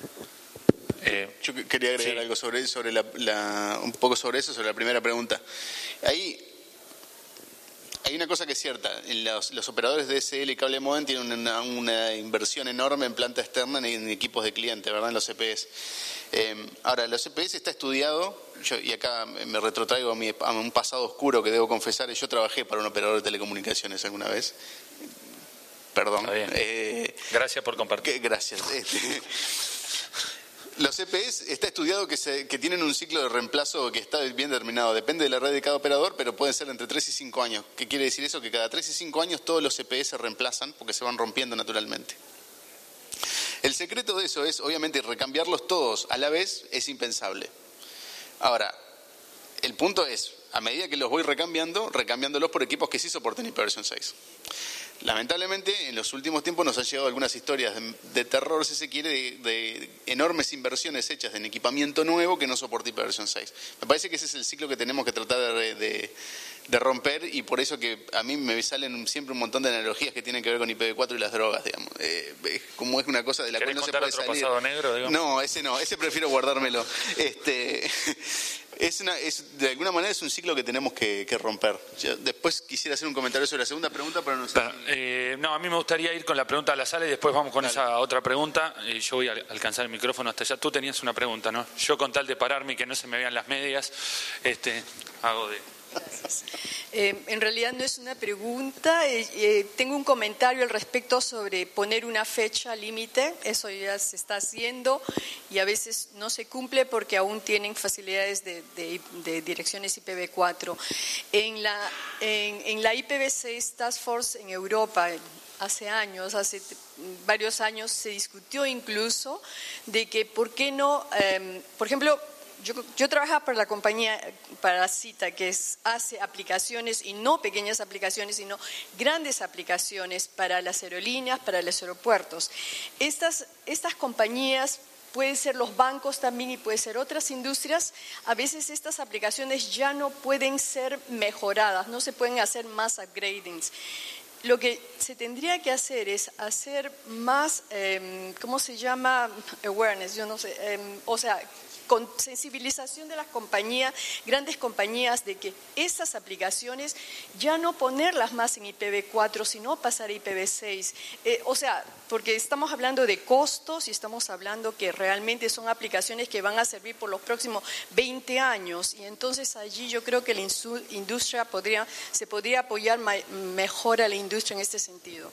Eh, Yo quería agregar sí. algo sobre, sobre la, la, un poco sobre eso, sobre la primera pregunta. Ahí hay una cosa que es cierta, los, los operadores de D S L y cable modem tienen una, una inversión enorme en planta externa en, en equipos de cliente, ¿verdad? En los C P S. Eh, ahora, los C P S está estudiado, yo, y acá me retrotraigo a, mi, a un pasado oscuro que debo confesar, yo trabajé para un operador de telecomunicaciones alguna vez. Perdón. Está bien. Eh, gracias por compartir. Que, gracias. Este, los C P S está estudiado que, se, que tienen un ciclo de reemplazo que está bien determinado. Depende de la red de cada operador, pero pueden ser entre tres y cinco años. ¿Qué quiere decir eso? Que cada tres y cinco años todos los C P S se reemplazan porque se van rompiendo naturalmente. El secreto de eso es, obviamente, recambiarlos todos a la vez es impensable. Ahora, el punto es, a medida que los voy recambiando, recambiándolos por equipos que sí soporten I P versión seis. Lamentablemente, en los últimos tiempos nos han llegado algunas historias de, de terror, si se quiere, de, de enormes inversiones hechas en equipamiento nuevo que no soporta I P versión seis. Me parece que ese es el ciclo que tenemos que tratar de, de, de romper, y por eso que a mí me salen siempre un montón de analogías que tienen que ver con I P v cuatro y las drogas, digamos. Eh, como es una cosa de la cual no se puede otro salir. Pasado negro, digamos? No, ese no, ese prefiero guardármelo. Este... Es una, es, de alguna manera es un ciclo que tenemos que, que romper. Yo después quisiera hacer un comentario sobre la segunda pregunta, pero no sé. Si... Eh, no, a mí me gustaría ir con la pregunta a la sala y después vamos con Dale. esa otra pregunta. Eh, yo voy a alcanzar el micrófono hasta allá. Tú tenías una pregunta, ¿no? Yo, con tal de pararme y que no se me vean las medias, este, hago de... Eh, en realidad no es una pregunta, eh, eh, tengo un comentario al respecto sobre poner una fecha límite. Eso ya se está haciendo y a veces no se cumple porque aún tienen facilidades de, de, de direcciones I P v cuatro. En la, en, en la I P v seis Task Force en Europa, hace años, hace varios años, se discutió incluso de que por qué no, eh, por ejemplo, Yo, yo trabajaba para la compañía Parasita, que es, hace aplicaciones, y no pequeñas aplicaciones, sino grandes aplicaciones para las aerolíneas, para los aeropuertos. Estas, estas compañías, pueden ser los bancos también y pueden ser otras industrias, a veces estas aplicaciones ya no pueden ser mejoradas, no se pueden hacer más upgradings. Lo que se tendría que hacer es hacer más, eh, ¿cómo se llama? Awareness, yo no sé, eh, o sea, con sensibilización de las compañías, grandes compañías, de que esas aplicaciones ya no ponerlas más en I P v cuatro, sino pasar a I P v seis. Eh, o sea, porque estamos hablando de costos y estamos hablando que realmente son aplicaciones que van a servir por los próximos veinte años, y entonces allí yo creo que la industria podría, se podría apoyar mejor a la industria en este sentido.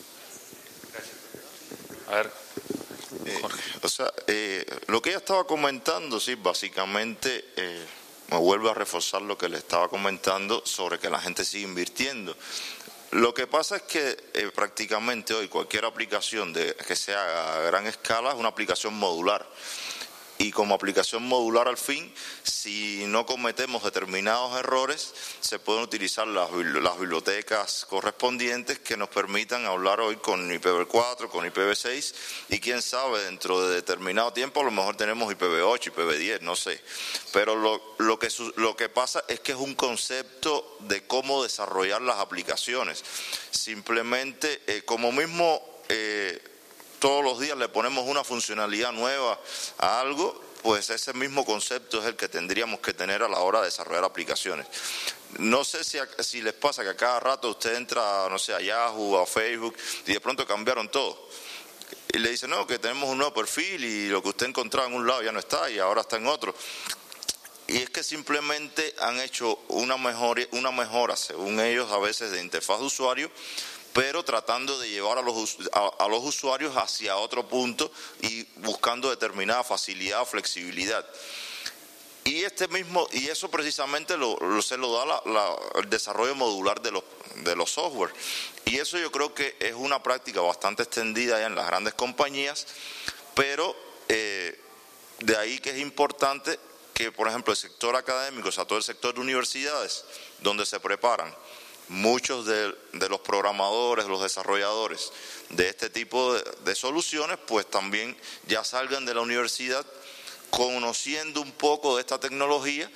A ver. Eh, o sea, eh, lo que ella estaba comentando, sí, básicamente eh, me vuelve a reforzar lo que le estaba comentando sobre que la gente sigue invirtiendo. Lo que pasa es que eh, prácticamente hoy cualquier aplicación de, que sea a gran escala es una aplicación modular. Y como aplicación modular, al fin, si no cometemos determinados errores, se pueden utilizar las, las bibliotecas correspondientes que nos permitan hablar hoy con I P v cuatro, con I P v seis, y quién sabe, dentro de determinado tiempo a lo mejor tenemos I P v ocho, I P v diez, no sé. Pero lo, lo, que, lo que pasa es que es un concepto de cómo desarrollar las aplicaciones. Simplemente, eh, como mismo... Eh, todos los días le ponemos una funcionalidad nueva a algo, pues ese mismo concepto es el que tendríamos que tener a la hora de desarrollar aplicaciones. No sé si, a, si les pasa que a cada rato usted entra, no sé, a Yahoo, a Facebook, y de pronto cambiaron todo. Y le dicen, no, que tenemos un nuevo perfil y lo que usted encontraba en un lado ya no está y ahora está en otro. Y es que simplemente han hecho una mejora, una mejora, según ellos, a veces de interfaz de usuario, pero tratando de llevar a los, a, a los usuarios hacia otro punto y buscando determinada facilidad o flexibilidad. Y este mismo y eso precisamente lo, lo, se lo da la, la, el desarrollo modular de los, de los software. Y eso yo creo que es una práctica bastante extendida ya en las grandes compañías, pero eh, de ahí que es importante que, por ejemplo, el sector académico, o sea, todo el sector de universidades, donde se preparan muchos de, de los programadores, los desarrolladores de este tipo de, de soluciones, pues también ya salgan de la universidad conociendo un poco de esta tecnología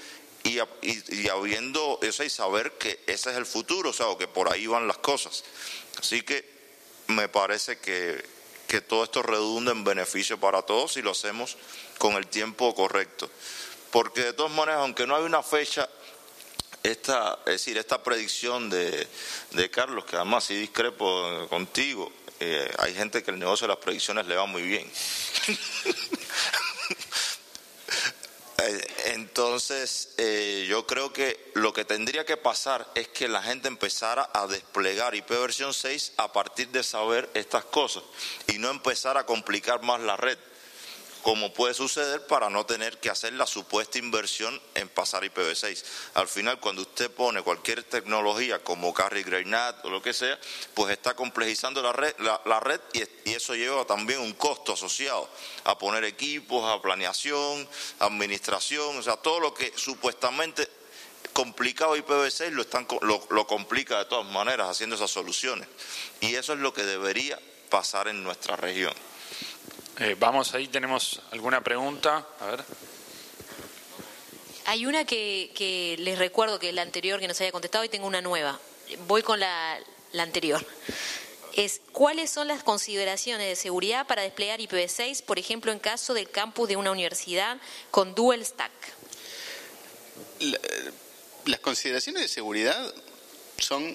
y, y, y habiendo eso y saber que ese es el futuro, o sea, o que por ahí van las cosas. Así que me parece que, que todo esto redunda en beneficio para todos si lo hacemos con el tiempo correcto. Porque de todas maneras, aunque no hay una fecha, esta, es decir, esta predicción de, de Carlos, que además sí discrepo contigo, eh, hay gente que el negocio de las predicciones le va muy bien. Entonces, eh, yo creo que lo que tendría que pasar es que la gente empezara a desplegar I P versión seis a partir de saber estas cosas y no empezar a complicar más la red, como puede suceder para no tener que hacer la supuesta inversión en pasar I P v seis. Al final, cuando usted pone cualquier tecnología como Carry Grade N A T o lo que sea, pues está complejizando la red, la, la red y, y eso lleva también un costo asociado a poner equipos, a planeación, a administración, o sea, todo lo que supuestamente complicado I P v seis lo, están, lo, lo complica de todas maneras haciendo esas soluciones. Y eso es lo que debería pasar en nuestra región. Eh, vamos, ahí tenemos alguna pregunta. A ver. Hay una que, que les recuerdo que es la anterior que nos había contestado y tengo una nueva. Voy con la, la anterior. Es, ¿cuáles son las consideraciones de seguridad para desplegar I P v seis, por ejemplo, en caso del campus de una universidad con dual stack? La, las consideraciones de seguridad son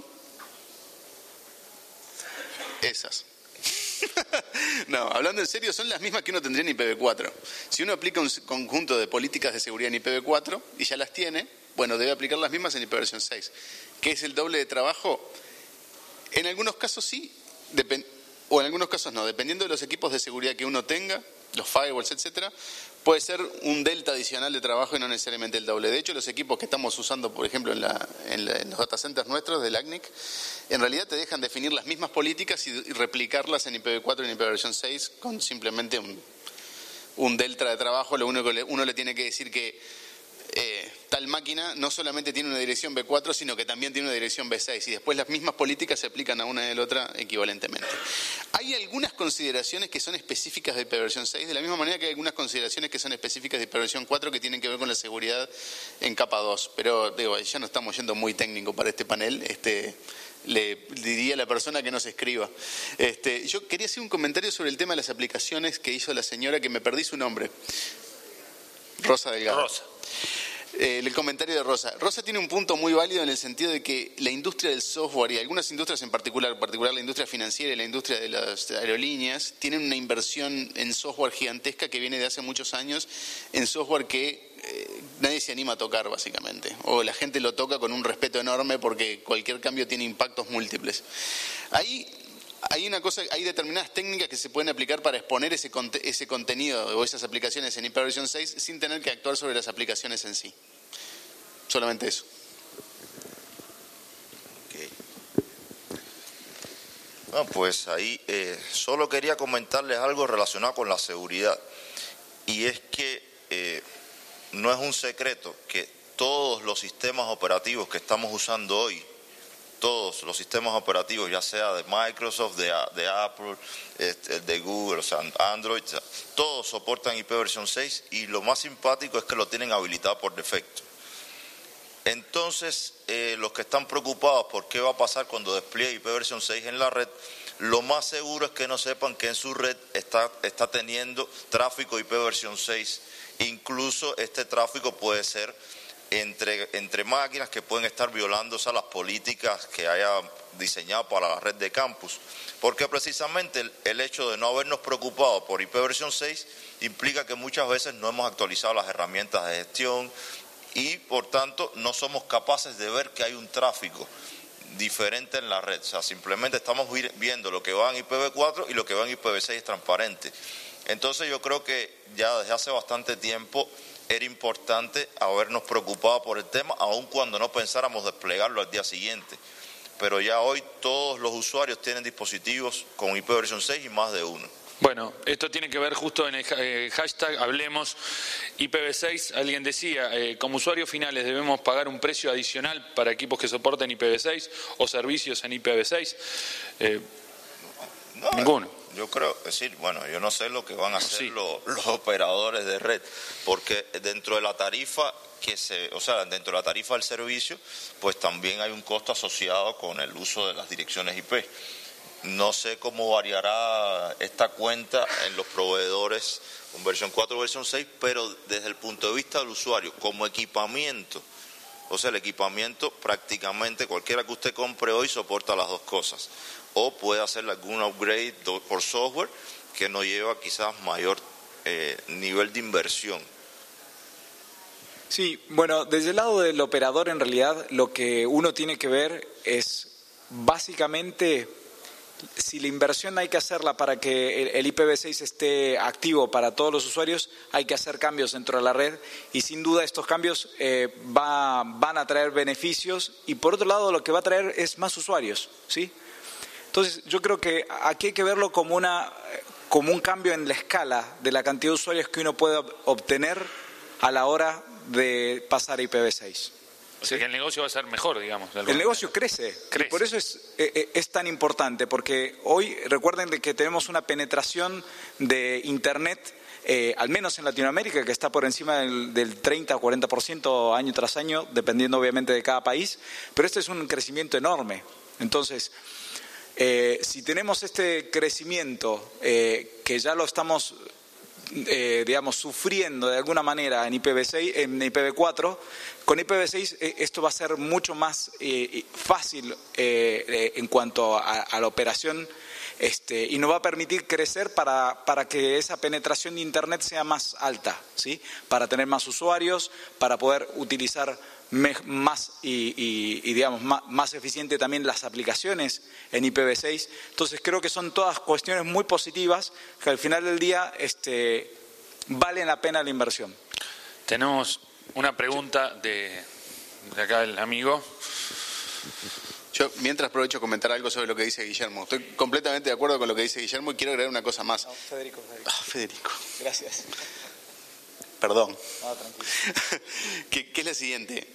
esas. No, hablando en serio, son las mismas que uno tendría en I P v cuatro. Si uno aplica un conjunto de políticas de seguridad en I P v cuatro y ya las tiene, bueno, debe aplicar las mismas en I P v versión seis. ¿Qué es el doble de trabajo? En algunos casos sí, depend- o en algunos casos no, dependiendo de los equipos de seguridad que uno tenga, los firewalls, etcétera, puede ser un delta adicional de trabajo y no necesariamente el doble. De hecho, los equipos que estamos usando, por ejemplo, en, la, en, la, en los data centers nuestros del A C N I C, en realidad te dejan definir las mismas políticas y, y replicarlas en I P v cuatro y en I P v versión seis con simplemente un, un delta de trabajo. Lo único que le, uno le tiene que decir que eh, tal máquina no solamente tiene una dirección V cuatro, sino que también tiene una dirección V seis, y después las mismas políticas se aplican a una y a la otra equivalentemente. Hay algunas consideraciones que son específicas de I P v versión seis, de la misma manera que hay algunas consideraciones que son específicas de I P v versión cuatro que tienen que ver con la seguridad en capa dos, pero digo, ya no estamos yendo muy técnico para este panel. Este, le diría a la persona que nos escriba. Este, yo quería hacer un comentario sobre el tema de las aplicaciones que hizo la señora, que me perdí su nombre. Rosa Delgado. Rosa. Eh, el comentario de Rosa. Rosa tiene un punto muy válido en el sentido de que la industria del software y algunas industrias en particular, en particular la industria financiera y la industria de las aerolíneas, tienen una inversión en software gigantesca que viene de hace muchos años, en software que eh, nadie se anima a tocar básicamente, o la gente lo toca con un respeto enorme porque cualquier cambio tiene impactos múltiples. Ahí hay una cosa, hay determinadas técnicas que se pueden aplicar para exponer ese, ese contenido o esas aplicaciones en I P v versión seis sin tener que actuar sobre las aplicaciones en sí. Solamente eso. Okay. No, pues ahí eh, solo quería comentarles algo relacionado con la seguridad, y es que eh, no es un secreto que todos los sistemas operativos que estamos usando hoy, todos los sistemas operativos, ya sea de Microsoft, de, de Apple, este, de Google, o sea, Android, o sea, todos soportan I P v versión seis, y lo más simpático es que lo tienen habilitado por defecto. Entonces, eh, los que están preocupados por qué va a pasar cuando despliegue I P v versión seis en la red, lo más seguro es que no sepan que en su red está, está teniendo tráfico I P v versión seis. Incluso este tráfico puede ser Entre, entre máquinas que pueden estar violando, o sea, las políticas que haya diseñado para la red de campus, porque precisamente el, el hecho de no habernos preocupado por I P v versión seis implica que muchas veces no hemos actualizado las herramientas de gestión y por tanto no somos capaces de ver que hay un tráfico diferente en la red. O sea, simplemente estamos viendo lo que va en I P v cuatro y lo que va en I P v seis es transparente. Entonces yo creo que ya desde hace bastante tiempo era importante habernos preocupado por el tema, aun cuando no pensáramos desplegarlo al día siguiente. Pero ya hoy todos los usuarios tienen dispositivos con I P v versión seis y más de uno. Bueno, esto tiene que ver justo en el hashtag Hablemos I P v seis. Alguien decía, eh, como usuarios finales debemos pagar un precio adicional para equipos que soporten I P v seis o servicios en I P v seis. Eh, no, ninguno. yo creo, es decir, bueno, yo no sé lo que van a hacer Sí. los, los operadores de red, porque dentro de la tarifa que se, o sea, dentro de la tarifa del servicio, pues también hay un costo asociado con el uso de las direcciones I P. No sé cómo variará esta cuenta en los proveedores con versión cuatro o versión seis, pero desde el punto de vista del usuario, como equipamiento, o sea, el equipamiento prácticamente cualquiera que usted compre hoy soporta las dos cosas. O puede hacerle algún upgrade por software que no lleva quizás mayor eh, nivel de inversión. Sí, bueno, desde el lado del operador en realidad lo que uno tiene que ver es básicamente si la inversión hay que hacerla para que el I P v seis esté activo para todos los usuarios, hay que hacer cambios dentro de la red y sin duda estos cambios eh, va, van a traer beneficios y por otro lado lo que va a traer es más usuarios, ¿sí? Entonces yo creo que aquí hay que verlo como, una, como un cambio en la escala de la cantidad de usuarios que uno puede obtener a la hora de pasar a I P v seis. O sea que el negocio va a ser mejor, digamos. de alguna El negocio crece, Crece. y por eso es, eh, es tan importante, porque hoy recuerden de que tenemos una penetración de Internet, eh, al menos en Latinoamérica, que está por encima del, del treinta o cuarenta por ciento año tras año, dependiendo obviamente de cada país, pero este es un crecimiento enorme. Entonces, eh, si tenemos este crecimiento, eh, que ya lo estamos... Eh, digamos, sufriendo de alguna manera en I P v seis, en I P v cuatro, con I P v seis eh, esto va a ser mucho más eh, fácil eh, eh, en cuanto a, a la operación este, y nos va a permitir crecer para, para que esa penetración de Internet sea más alta, ¿sí? Para tener más usuarios, para poder utilizar más y, y, y digamos más, más eficiente también las aplicaciones en I P v seis. Entonces creo que son todas cuestiones muy positivas que al final del día este, valen la pena la inversión. Tenemos una pregunta de, de acá el amigo. Yo mientras aprovecho a comentar algo sobre lo que dice Guillermo. Estoy completamente de acuerdo con lo que dice Guillermo y quiero agregar una cosa más. No, Federico, Federico. Ah, Federico. Gracias. Perdón. No, tranquilo. que, que es la siguiente.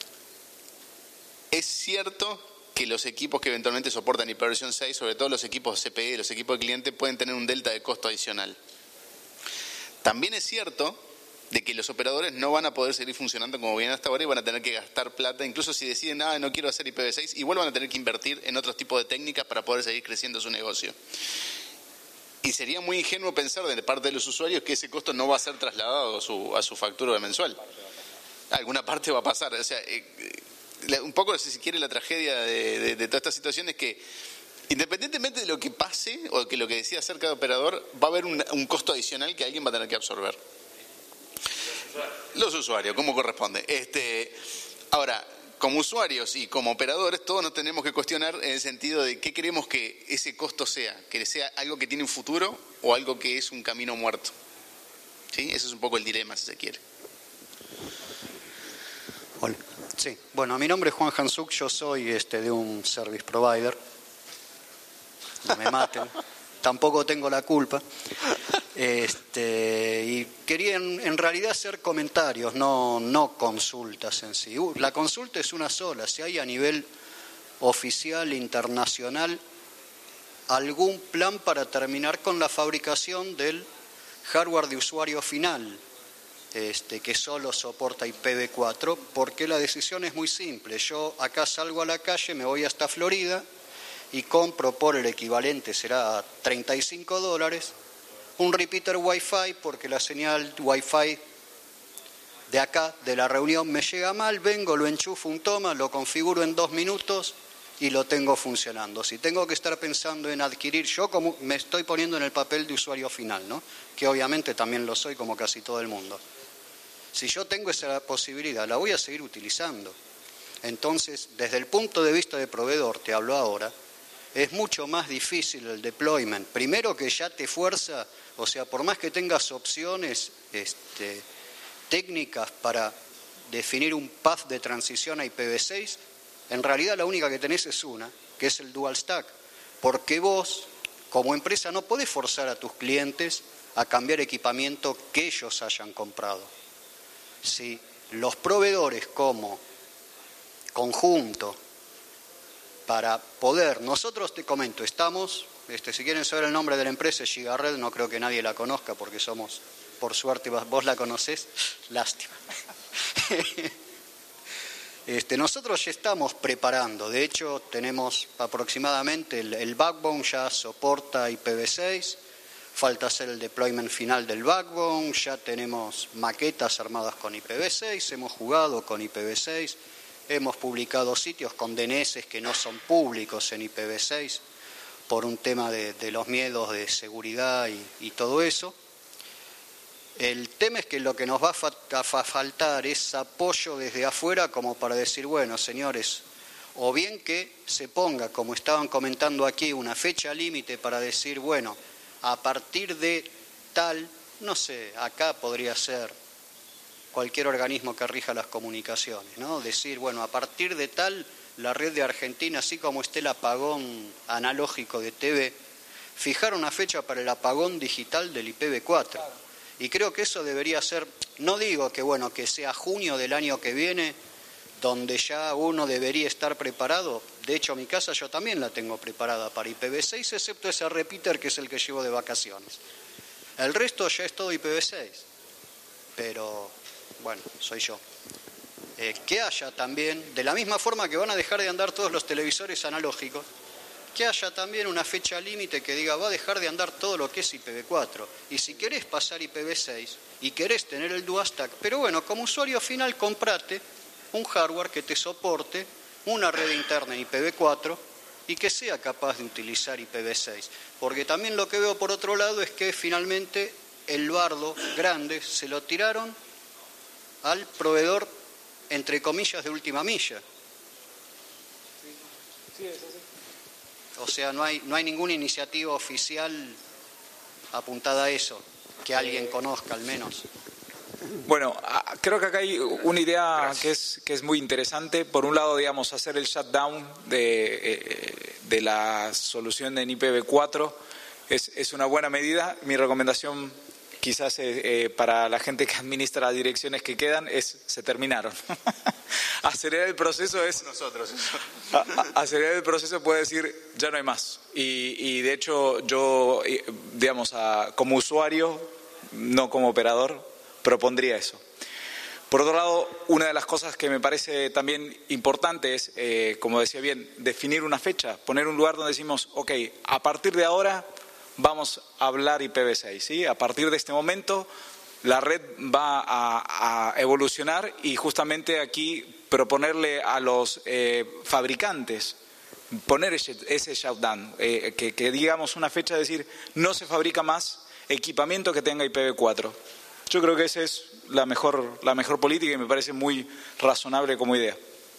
Es cierto que los equipos que eventualmente soportan I P v seis, sobre todo los equipos C P E, los equipos de cliente, pueden tener un delta de costo adicional. También es cierto de que los operadores no van a poder seguir funcionando como vienen hasta ahora y van a tener que gastar plata, incluso si deciden, ah, no quiero hacer I P v seis, igual van a tener que invertir en otros tipos de técnicas para poder seguir creciendo su negocio. Y sería muy ingenuo pensar de parte de los usuarios que ese costo no va a ser trasladado a su, a su factura mensual. Alguna parte va a pasar. O sea, eh, un poco, si se quiere, la tragedia de, de, de toda esta situación es que, independientemente de lo que pase, o que lo que decida hacer cada operador, va a haber un, un costo adicional que alguien va a tener que absorber. Los usuarios, los usuarios como corresponde. Este, ahora, como usuarios y como operadores, todos nos tenemos que cuestionar en el sentido de qué queremos que ese costo sea, que sea algo que tiene un futuro o algo que es un camino muerto. ¿Sí? Ese es un poco el dilema, si se quiere. Hola. Sí, bueno, mi nombre es Juan Hansuk, yo soy este, de un service provider. No me maten, tampoco tengo la culpa. Este, y quería en, en realidad hacer comentarios, no, no consultas en sí. Uh, la consulta es una sola, si hay a nivel oficial, internacional, algún plan para terminar con la fabricación del hardware de usuario final, este, que solo soporta I P v cuatro, porque la decisión es muy simple. Yo acá salgo a la calle, me voy hasta Florida y compro por el equivalente, será treinta y cinco dólares, un repeater Wi-Fi, porque la señal Wi-Fi de acá, de la reunión, me llega mal, vengo, lo enchufo un toma, lo configuro en dos minutos y lo tengo funcionando. Si tengo que estar pensando en adquirir, yo como me estoy poniendo en el papel de usuario final, ¿no? Que obviamente también lo soy como casi todo el mundo. Si yo tengo esa posibilidad, la voy a seguir utilizando. Entonces, desde el punto de vista de proveedor, te hablo ahora, es mucho más difícil el deployment. Primero que ya te fuerza, o sea, por más que tengas opciones este, técnicas para definir un path de transición a I P v seis, en realidad la única que tenés es una, que es el dual stack. Porque vos, como empresa, no podés forzar a tus clientes a cambiar equipamiento que ellos hayan comprado. Si los proveedores como conjunto, para poder, nosotros te comento, estamos Este, si quieren saber el nombre de la empresa, es Gigared, no creo que nadie la conozca porque somos, por suerte, vos la conocés, lástima. Este, nosotros ya estamos preparando, de hecho tenemos aproximadamente el, el backbone ya soporta I P v seis, falta hacer el deployment final del backbone, ya tenemos maquetas armadas con I P v seis, hemos jugado con I P v seis, hemos publicado sitios con D N S que no son públicos en I P v seis por un tema de, de los miedos de seguridad y, y todo eso. El tema es que lo que nos va a, fa a faltar es apoyo desde afuera como para decir, bueno, señores, o bien que se ponga, como estaban comentando aquí, una fecha límite para decir, bueno, a partir de tal, no sé, acá podría ser cualquier organismo que rija las comunicaciones, ¿no? Decir, bueno, a partir de tal, la red de Argentina, así como esté el apagón analógico de T V, fijar una fecha para el apagón digital del I P v cuatro. Y creo que eso debería ser, no digo que bueno, que sea junio del año que viene, donde ya uno debería estar preparado. De hecho, mi casa yo también la tengo preparada para I P v seis, excepto ese repeater que es el que llevo de vacaciones. El resto ya es todo I P v seis. Pero, bueno, soy yo. Eh, que haya también, de la misma forma que van a dejar de andar todos los televisores analógicos, que haya también una fecha límite que diga va a dejar de andar todo lo que es I P v cuatro. Y si querés pasar I P v seis y querés tener el dual stack, pero bueno, como usuario final comprate un hardware que te soporte una red interna en I P v cuatro y que sea capaz de utilizar I P v seis. Porque también lo que veo por otro lado es que finalmente el bardo grande se lo tiraron al proveedor, entre comillas, de última milla. Sí, es así. O sea, no hay, no hay ninguna iniciativa oficial apuntada a eso, que alguien conozca al menos. Bueno, creo que acá hay una idea que es, que es muy interesante. Por un lado, digamos, hacer el shutdown de, de la solución en I P v cuatro es, es una buena medida. Mi recomendación, quizás eh, para la gente que administra las direcciones que quedan, es se terminaron. Acelerar el proceso es... Nosotros. A, a, acelerar el proceso puede decir, ya no hay más. Y, y de hecho, yo, digamos, a, como usuario, no como operador, propondría eso. Por otro lado, una de las cosas que me parece también importante es, eh, como decía bien, definir una fecha, poner un lugar donde decimos, ok, a partir de ahora vamos a hablar I P v seis, ¿sí? A partir de este momento la red va a, a evolucionar y justamente aquí proponerle a los eh, fabricantes poner ese, ese shutdown, eh, que, que digamos una fecha de decir no se fabrica más equipamiento que tenga I P v cuatro. Yo creo que esa es la mejor, la mejor política y me parece muy razonable como idea.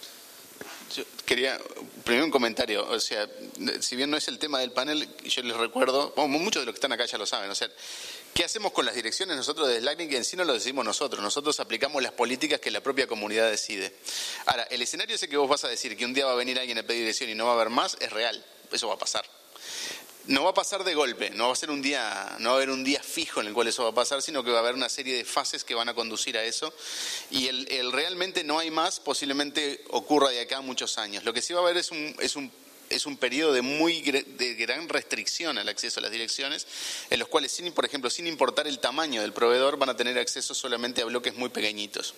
Yo quería, primero un comentario, o sea, si bien no es el tema del panel, yo les recuerdo, bueno, muchos de los que están acá ya lo saben, o sea, ¿qué hacemos con las direcciones nosotros de Slackline? Que en sí no lo decimos nosotros, nosotros aplicamos las políticas que la propia comunidad decide. Ahora, el escenario ese que vos vas a decir, que un día va a venir alguien a pedir dirección y no va a haber más, es real, eso va a pasar. No va a pasar de golpe, no va a ser un día, no va a haber un día fijo en el cual eso va a pasar, sino que va a haber una serie de fases que van a conducir a eso. Y el, el realmente no hay más, posiblemente ocurra de acá a muchos años. Lo que sí va a haber es un, es un, es un periodo de muy de gran restricción al acceso a las direcciones, en los cuales, sin, por ejemplo, sin importar el tamaño del proveedor, van a tener acceso solamente a bloques muy pequeñitos.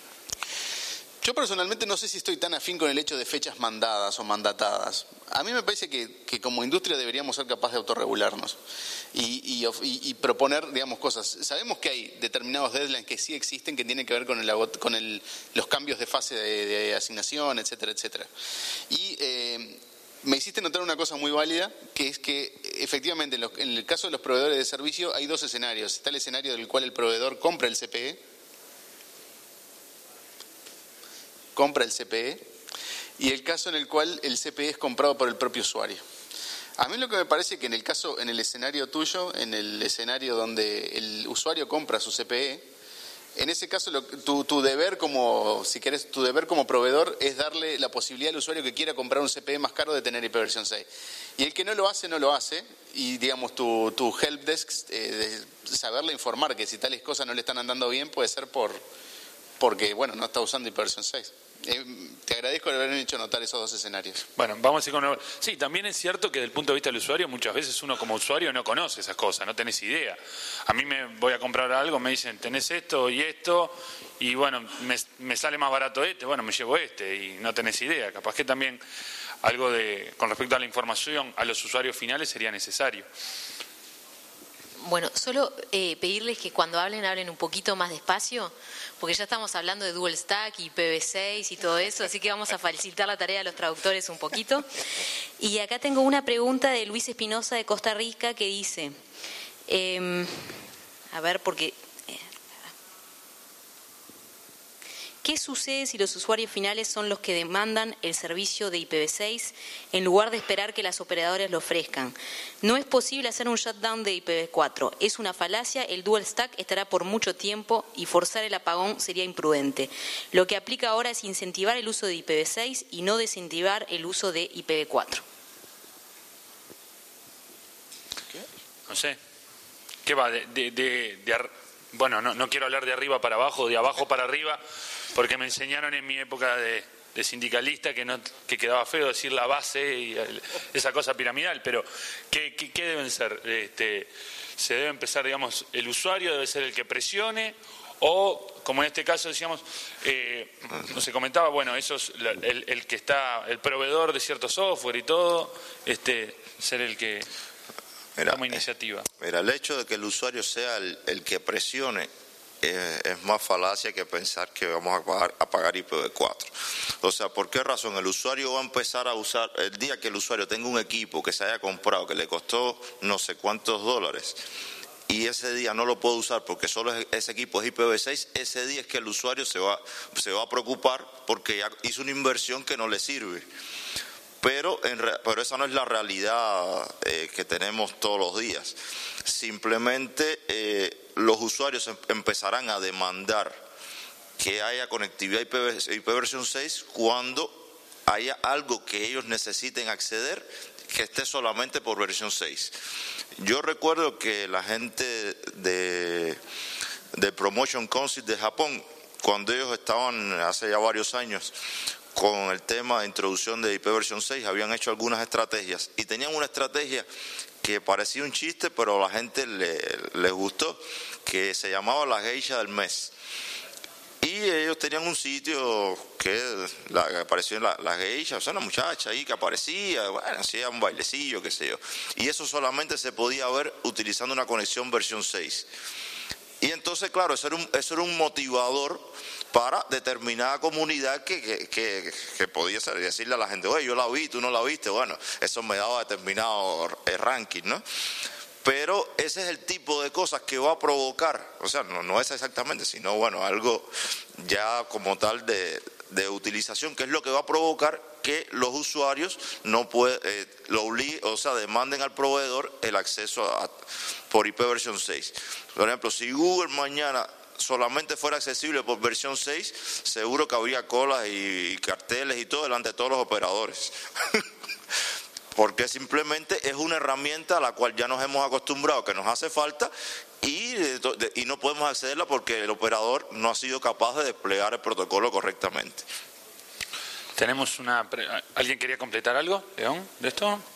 Yo personalmente no sé si estoy tan afín con el hecho de fechas mandadas o mandatadas. A mí me parece que, que como industria deberíamos ser capaces de autorregularnos y, y, y, y proponer, digamos, cosas. Sabemos que hay determinados deadlines que sí existen, que tienen que ver con, el, con el, los cambios de fase de, de asignación, etcétera, etcétera. Y eh, me hiciste notar una cosa muy válida, que es que efectivamente en, los, en el caso de los proveedores de servicio hay dos escenarios. Está el escenario del cual el proveedor compra el C P E, compra el C P E, y el caso en el cual el C P E es comprado por el propio usuario. A mí lo que me parece que en el caso, en el escenario tuyo, en el escenario donde el usuario compra su C P E, en ese caso lo, tu, tu deber como, si querés, tu deber como proveedor es darle la posibilidad al usuario que quiera comprar un C P E más caro de tener I P versión seis. Y el que no lo hace, no lo hace, y digamos tu, tu helpdesk, eh, de saberle informar que si tales cosas no le están andando bien, puede ser por porque, bueno, no está usando I P versión seis. Eh, te agradezco por haber hecho notar esos dos escenarios. Bueno, vamos a ir con... Sí, también es cierto que desde el punto de vista del usuario, muchas veces uno como usuario no conoce esas cosas, no tenés idea. A mí me voy a comprar algo, me dicen, tenés esto y esto, y bueno, me, me sale más barato este, bueno, me llevo este, y no tenés idea. Capaz que también algo de con respecto a la información a los usuarios finales sería necesario. Bueno, solo eh, pedirles que cuando hablen, hablen un poquito más despacio, porque ya estamos hablando de Dual Stack y I P v seis y todo eso, así que vamos a facilitar la tarea a los traductores un poquito. Y acá tengo una pregunta de Luis Espinosa de Costa Rica que dice, eh, a ver, porque... ¿qué sucede si los usuarios finales son los que demandan el servicio de I P v seis en lugar de esperar que las operadoras lo ofrezcan? No es posible hacer un shutdown de I P v cuatro. Es una falacia, el dual stack estará por mucho tiempo y forzar el apagón sería imprudente. Lo que aplica ahora es incentivar el uso de I P v seis y no desincentivar el uso de I P v cuatro. No sé. ¿Qué va? De, de, de, de ar... Bueno, no, no quiero hablar de arriba para abajo, de abajo para arriba, porque me enseñaron en mi época de, de sindicalista que no que quedaba feo decir la base y el, esa cosa piramidal, pero ¿qué, qué, qué deben ser? Este, ¿se debe empezar, digamos, el usuario debe ser el que presione? O, como en este caso decíamos, eh, no se comentaba, bueno, eso es el, el que está, el proveedor de cierto software y todo, este, ser el que... Mira, como iniciativa. Mira, el hecho de que el usuario sea el, el que presione eh, es más falacia que pensar que vamos a pagar, a pagar I P v cuatro. O sea, ¿por qué razón? El usuario va a empezar a usar, el día que el usuario tenga un equipo que se haya comprado, que le costó no sé cuántos dólares, y ese día no lo puede usar porque solo ese equipo es I P v seis, ese día es que el usuario se va, se va a preocupar porque ya hizo una inversión que no le sirve. Pero, en, pero esa no es la realidad eh, que tenemos todos los días. Simplemente eh, los usuarios em, empezarán a demandar que haya conectividad I P v, I P versión seis cuando haya algo que ellos necesiten acceder que esté solamente por versión seis. Yo recuerdo que la gente de, de Promotion Council de Japón, cuando ellos estaban hace ya varios años con el tema de introducción de I P versión seis, habían hecho algunas estrategias y tenían una estrategia que parecía un chiste, pero a la gente le, les gustó, que se llamaba la geisha del mes. Y ellos tenían un sitio que, la, que apareció en la, la geisha, o sea, una muchacha ahí que aparecía, bueno, hacía un bailecillo, qué sé yo. Y eso solamente se podía ver utilizando una conexión versión seis. Y entonces, claro, eso era un, eso era un motivador para determinada comunidad que, que, que, que podía ser, decirle a la gente, oye, yo la vi, tú no la viste, bueno, eso me daba determinado ranking, ¿no? Pero ese es el tipo de cosas que va a provocar, o sea, no, no es exactamente, sino, bueno, algo ya como tal de, de utilización, que es lo que va a provocar que los usuarios no puede, eh, lo obliguen, o sea, demanden al proveedor el acceso a, por I P versión seis. Por ejemplo, si Google mañana solamente fuera accesible por versión seis, seguro que habría colas y, y carteles y todo delante de todos los operadores. Porque simplemente es una herramienta a la cual ya nos hemos acostumbrado, que nos hace falta y, y no podemos accederla porque el operador no ha sido capaz de desplegar el protocolo correctamente. Tenemos una... ¿Alguien quería completar algo, León, de esto? No.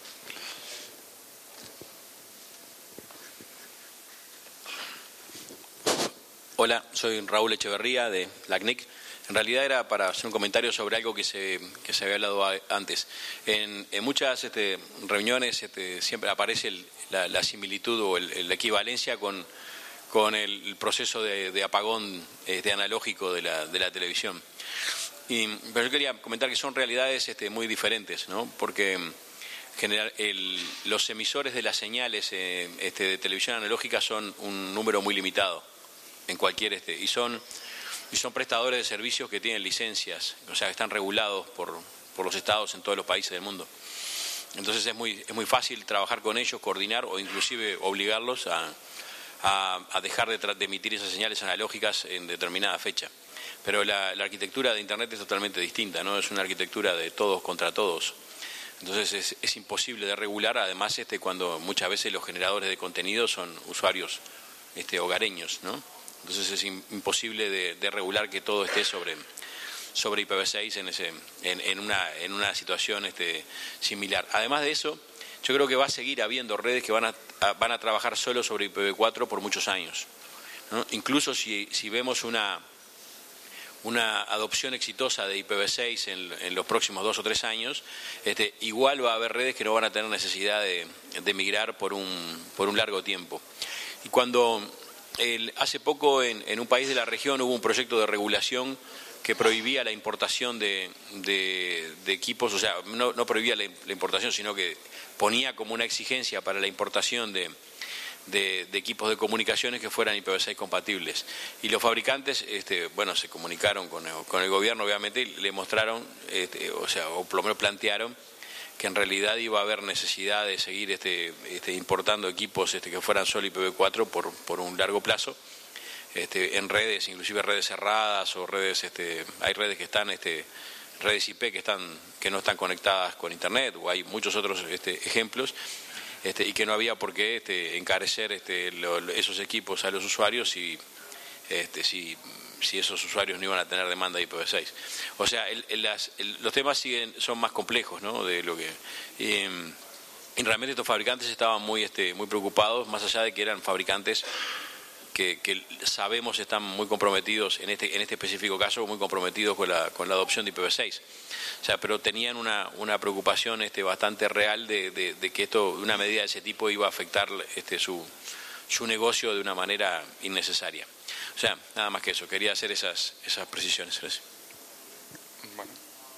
Hola, soy Raúl Echeverría de la C N I C. En realidad era para hacer un comentario sobre algo que se, que se había hablado a, antes. En, en muchas este, reuniones este, siempre aparece el, la, la similitud o el, la equivalencia con, con el, el proceso de, de apagón este, analógico de la, de la televisión. Y, pero yo quería comentar que son realidades este, muy diferentes, ¿no? Porque en general, el, los emisores de las señales eh, este, de televisión analógica son un número muy limitado en cualquier este, y son y son prestadores de servicios que tienen licencias, o sea, que están regulados por, por los estados en todos los países del mundo. Entonces es muy, es muy fácil trabajar con ellos, coordinar o inclusive obligarlos a, a, a dejar de, de emitir esas señales analógicas en determinada fecha. Pero la, la arquitectura de Internet es totalmente distinta, ¿no? Es una arquitectura de todos contra todos. Entonces es, es imposible de regular, además este, cuando muchas veces los generadores de contenido son usuarios este, hogareños, ¿no? Entonces es imposible de, de regular que todo esté sobre, sobre I P v seis en, ese, en, en, una, en una situación este, similar. Además de eso, yo creo que va a seguir habiendo redes que van a, a, van a trabajar solo sobre I P v cuatro por muchos años, ¿no? Incluso si, si vemos una, una adopción exitosa de I P v seis en, en los próximos dos o tres años, este, igual va a haber redes que no van a tener necesidad de, de migrar por un, por un largo tiempo. Y cuando el, hace poco en, en un país de la región hubo un proyecto de regulación que prohibía la importación de, de, de equipos, o sea, no, no prohibía la, la importación, sino que ponía como una exigencia para la importación de, de, de equipos de comunicaciones que fueran I P v seis compatibles. Y los fabricantes, este, bueno, se comunicaron con el, con el gobierno, obviamente, y le mostraron, este, o sea, o por lo menos plantearon que en realidad iba a haber necesidad de seguir este, este, importando equipos este, que fueran solo I P v cuatro por, por un largo plazo. Este, en redes, inclusive redes cerradas o redes, este, hay redes que están, este, redes I P que están, que no están conectadas con internet, o hay muchos otros este, ejemplos, este, y que no había por qué este, encarecer este, lo, esos equipos a los usuarios si, este, si, si esos usuarios no iban a tener demanda de I P v seis. O sea, el, el, las, el, los temas siguen, son más complejos, ¿no? De lo que y, y realmente estos fabricantes estaban muy, este, muy preocupados, más allá de que eran fabricantes Que, que sabemos están muy comprometidos, en este, en este específico caso, muy comprometidos con la, con la adopción de I P v seis. O sea, pero tenían una, una preocupación este, bastante real de, de, de que esto, una medida de ese tipo iba a afectar este, su, su negocio de una manera innecesaria. O sea, nada más que eso, quería hacer esas, esas precisiones. Gracias. Bueno.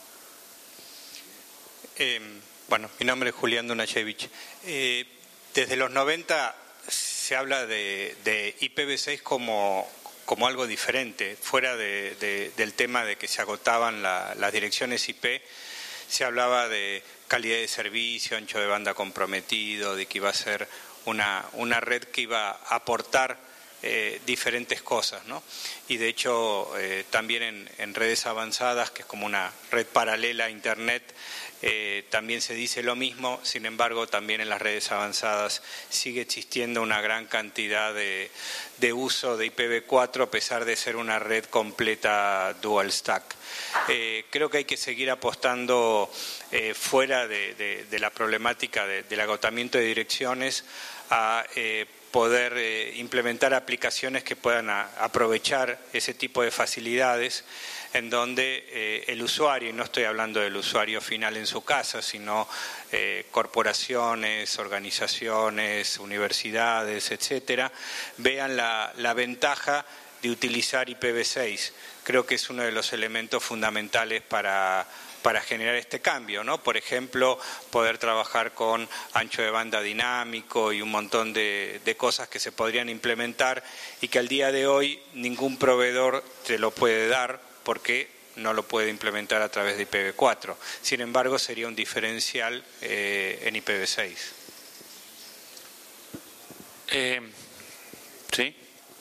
Eh, bueno, mi nombre es Julián Dunashevich. Eh, desde los noventa se habla de, de I P v seis como, como algo diferente, fuera de, de, del tema de que se agotaban la, las direcciones I P, se hablaba de calidad de servicio, ancho de banda comprometido, de que iba a ser una, una red que iba a aportar eh, diferentes cosas, ¿no? Y de hecho eh, también en, en redes avanzadas, que es como una red paralela a Internet, Eh, también se dice lo mismo. Sin embargo, también en las redes avanzadas sigue existiendo una gran cantidad de, de uso de I P v cuatro a pesar de ser una red completa dual stack. Eh, creo que hay que seguir apostando eh, fuera de, de, de la problemática de, del agotamiento de direcciones a eh, poder eh, implementar aplicaciones que puedan a, aprovechar ese tipo de facilidades, en donde eh, el usuario, y no estoy hablando del usuario final en su casa, sino eh, corporaciones, organizaciones, universidades, etcétera, vean la, la ventaja de utilizar I P v seis. Creo que es uno de los elementos fundamentales para para generar este cambio, ¿no? Por ejemplo, poder trabajar con ancho de banda dinámico y un montón de, de cosas que se podrían implementar y que al día de hoy ningún proveedor te lo puede dar porque no lo puede implementar a través de I P v cuatro. Sin embargo, sería un diferencial eh, en I P v seis. Eh, ¿Sí?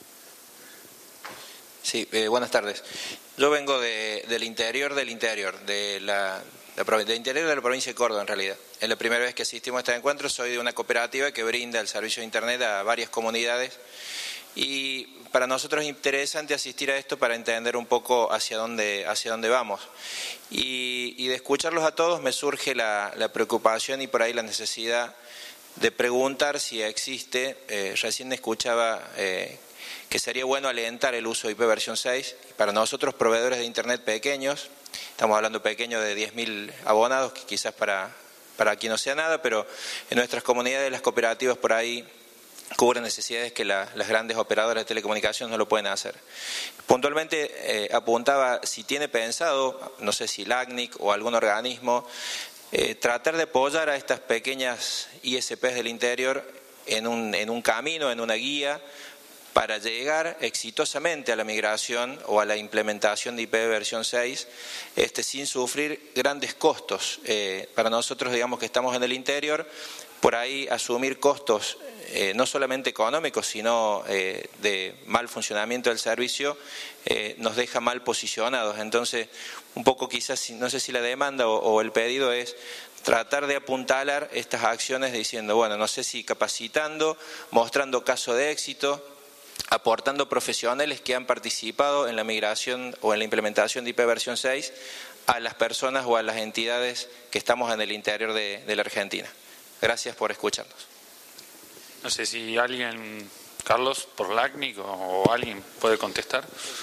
Sí, eh, buenas tardes. Yo vengo de, del interior del interior, de la, la, del interior de la provincia de Córdoba en realidad. Es la primera vez que asistimos a este encuentro. Soy de una cooperativa que brinda el servicio de Internet a varias comunidades y para nosotros es interesante asistir a esto para entender un poco hacia dónde, hacia dónde vamos. Y, y de escucharlos a todos me surge la, la preocupación y por ahí la necesidad de preguntar si existe, eh, recién escuchaba eh, que sería bueno alentar el uso de I P versión seis. Para nosotros, proveedores de Internet pequeños, estamos hablando pequeños de diez mil abonados, que quizás para, para aquí no sea nada, pero en nuestras comunidades, las cooperativas por ahí cubren necesidades que la, las grandes operadoras de telecomunicaciones no lo pueden hacer. Puntualmente eh, apuntaba si tiene pensado, no sé si la A C N I C o algún organismo, eh, tratar de apoyar a estas pequeñas I S Pes del interior en un, en un camino, en una guía, para llegar exitosamente a la migración o a la implementación de I P v versión seis este, sin sufrir grandes costos. Eh, para nosotros, digamos que estamos en el interior, por ahí asumir costos eh, no solamente económicos, sino eh, de mal funcionamiento del servicio, eh, nos deja mal posicionados. Entonces, un poco quizás, no sé si la demanda o, o el pedido es tratar de apuntalar estas acciones diciendo, bueno, no sé si capacitando, mostrando caso de éxito, aportando profesionales que han participado en la migración o en la implementación de I P versión seis a las personas o a las entidades que estamos en el interior de, de la Argentina. Gracias por escucharnos. No sé si alguien, Carlos, por la A C N I C o, o alguien puede contestar.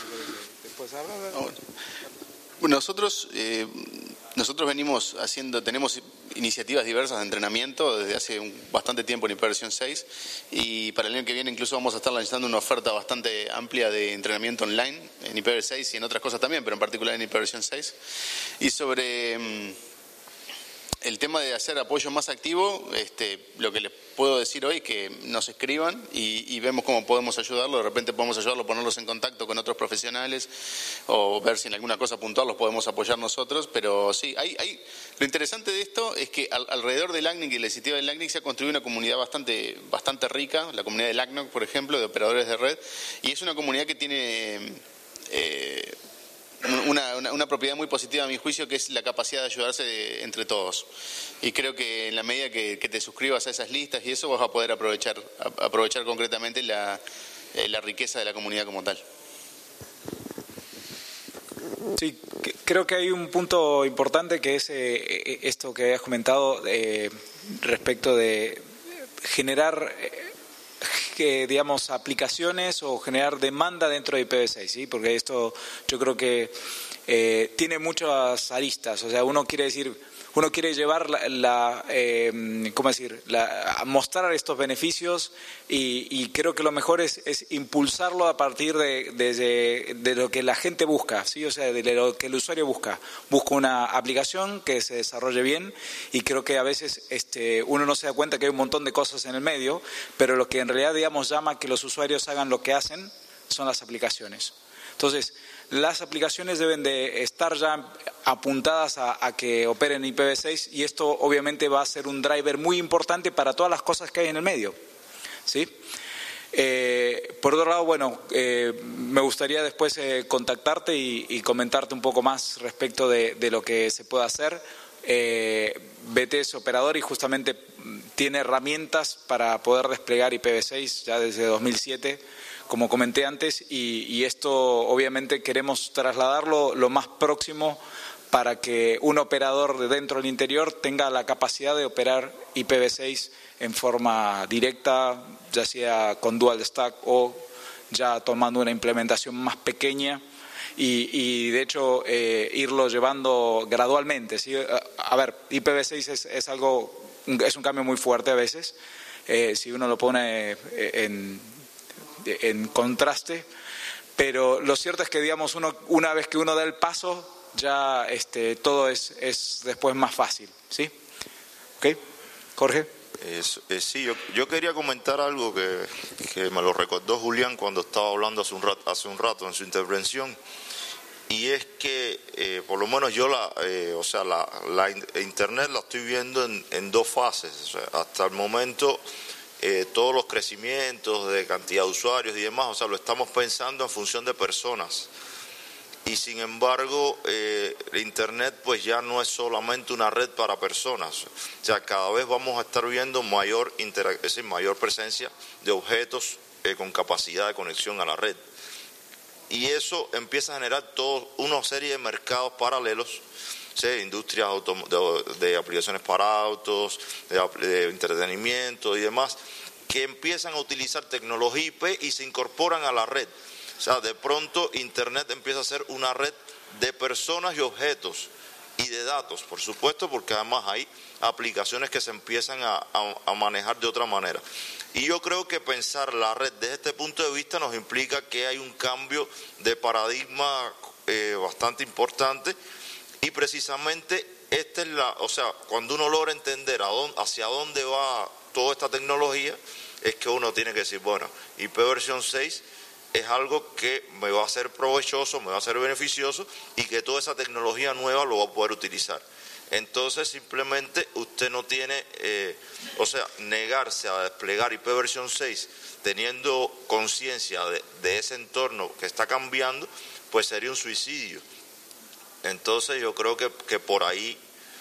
Bueno, nosotros, eh, nosotros venimos haciendo, tenemos iniciativas diversas de entrenamiento desde hace un, bastante tiempo en I P versión seis, y para el año que viene incluso vamos a estar lanzando una oferta bastante amplia de entrenamiento online en I P v seis y en otras cosas también, pero en particular en I P versión seis. Y sobre mm, el tema de hacer apoyo más activo, este, lo que les puedo decir hoy es que nos escriban y, y vemos cómo podemos ayudarlo. De repente podemos ayudarlo, ponerlos en contacto con otros profesionales o ver si en alguna cosa puntual los podemos apoyar nosotros. Pero sí, hay, hay, lo interesante de esto es que al, alrededor del A C N I C y la iniciativa del A C N I C se ha construido una comunidad bastante, bastante rica, la comunidad del A C N O C, por ejemplo, de operadores de red, y es una comunidad que tiene eh, Una, una, una propiedad muy positiva a mi juicio, que es la capacidad de ayudarse de, entre todos. Y creo que en la medida que, que te suscribas a esas listas y eso, vas a poder aprovechar, a, aprovechar concretamente la, eh, la riqueza de la comunidad como tal. Sí, creo que hay un punto importante que es eh, esto que habías comentado eh, respecto de generar... Eh, que digamos aplicaciones o generar demanda dentro de I P v seis, ¿sí? Porque esto yo creo que eh, tiene muchas aristas. O sea, uno quiere decir, uno quiere llevar la, la eh, ¿cómo decir? La, mostrar estos beneficios y, y creo que lo mejor es, es impulsarlo a partir de, de, de, de lo que la gente busca, ¿sí? O sea, de lo que el usuario busca. Busca una aplicación que se desarrolle bien y creo que a veces este, uno no se da cuenta que hay un montón de cosas en el medio, pero lo que en realidad, digamos, llama a que los usuarios hagan lo que hacen son las aplicaciones. Entonces, las aplicaciones deben de estar ya apuntadas a, a que operen I P v seis y esto obviamente va a ser un driver muy importante para todas las cosas que hay en el medio, ¿sí? Eh, por otro lado, bueno, eh, me gustaría después eh, contactarte y, y comentarte un poco más respecto de, de lo que se puede hacer. Eh, B T es operador y justamente tiene herramientas para poder desplegar I P v seis ya desde dos mil siete, como comenté antes, y, y esto obviamente queremos trasladarlo lo más próximo para que un operador de dentro del interior tenga la capacidad de operar I P v seis en forma directa, ya sea con dual stack o ya tomando una implementación más pequeña y, y de hecho eh, irlo llevando gradualmente, ¿sí? A ver, I P v seis es, es algo, es un cambio muy fuerte a veces, eh, si uno lo pone en, en contraste, pero lo cierto es que digamos uno, una vez que uno da el paso ya este, todo es, es después más fácil, ¿sí? ¿Ok? Jorge. Es, eh, sí, yo, yo quería comentar algo que, que me lo recordó Julián cuando estaba hablando hace un rato, hace un rato en su intervención, y es que eh, por lo menos yo la, eh, o sea, la, la internet la estoy viendo en, en dos fases. O sea, hasta el momento eh, todos los crecimientos de cantidad de usuarios y demás, o sea, lo estamos pensando en función de personas. Y sin embargo, eh, Internet pues ya no es solamente una red para personas. O sea, cada vez vamos a estar viendo mayor, es decir, mayor presencia de objetos eh, con capacidad de conexión a la red. Y eso empieza a generar toda una serie de mercados paralelos, ¿sí? Industrias de, de aplicaciones para autos, de, de entretenimiento y demás, que empiezan a utilizar tecnología I P y se incorporan a la red. O sea, de pronto Internet empieza a ser una red de personas y objetos y de datos, por supuesto, porque además hay aplicaciones que se empiezan a, a, a manejar de otra manera. Y yo creo que pensar la red desde este punto de vista nos implica que hay un cambio de paradigma eh, bastante importante y precisamente esta es la, o sea, cuando uno logra entender a dónde, hacia dónde va toda esta tecnología, es que uno tiene que decir, bueno, I P versión seis es algo que me va a ser provechoso, me va a ser beneficioso y que toda esa tecnología nueva lo va a poder utilizar. Entonces simplemente usted no tiene, eh, o sea, negarse a desplegar I P versión seis teniendo conciencia de, de ese entorno que está cambiando, pues sería un suicidio. Entonces yo creo que, que por ahí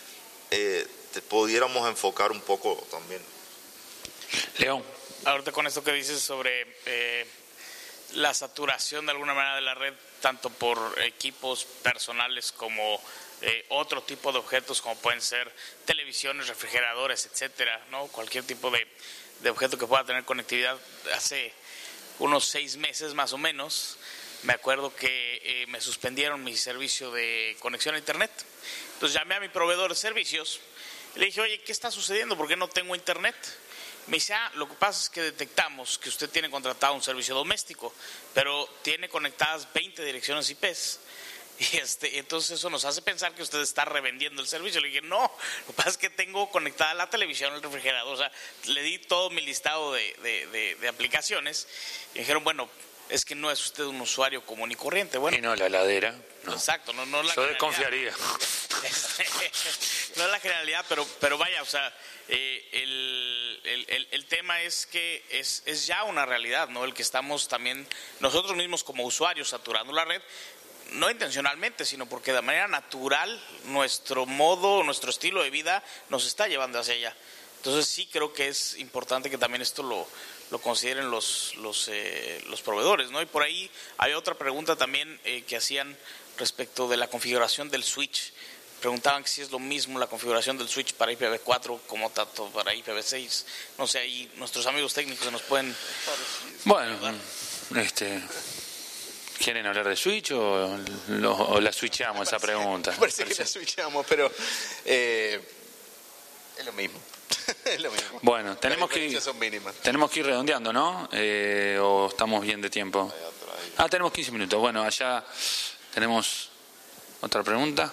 eh, te pudiéramos enfocar un poco también. León, ahorita con esto que dices sobre... Eh, la saturación de alguna manera de la red, tanto por equipos personales como eh, otro tipo de objetos, como pueden ser televisiones, refrigeradores, etcétera, ¿no? Cualquier tipo de, de objeto que pueda tener conectividad. Hace unos seis meses más o menos, me acuerdo que eh, me suspendieron mi servicio de conexión a internet. Entonces llamé a mi proveedor de servicios y le dije, oye, ¿qué está sucediendo? ¿Por qué no tengo internet? Me dice, ah, lo que pasa es que detectamos que usted tiene contratado un servicio doméstico, pero tiene conectadas veinte direcciones I Pes. Y este, entonces eso nos hace pensar que usted está revendiendo el servicio. Le dije, no, lo que pasa es que tengo conectada la televisión, el refrigerador. O sea, le di todo mi listado de, de, de, de aplicaciones y me dijeron, bueno, es que no es usted un usuario común y corriente. Bueno, y no la heladera. No. Exacto, no, no la Yo desconfiaría. No es la generalidad, pero, pero vaya, o sea, eh, el, el, el, el tema es que es, es ya una realidad, ¿no? El que estamos también nosotros mismos como usuarios saturando la red, no intencionalmente, sino porque de manera natural nuestro modo, nuestro estilo de vida nos está llevando hacia allá. Entonces sí creo que es importante que también esto lo, lo consideren los, los, eh, los proveedores, ¿no? Y por ahí hay otra pregunta también eh, que hacían respecto de la configuración del switch. Preguntaban que si es lo mismo la configuración del switch para I P v cuatro como tanto para I P v seis. No sé, ahí nuestros amigos técnicos nos pueden... Bueno, este... ¿Quieren hablar de switch o, lo, o la switchamos esa pregunta? Me parece que la switchamos, pero eh, es lo mismo. Es lo mismo. Bueno, tenemos que, ir, son mínimas. tenemos que ir redondeando, ¿no? Eh, ¿O estamos bien de tiempo? Ah, tenemos quince minutos. Bueno, allá tenemos otra pregunta.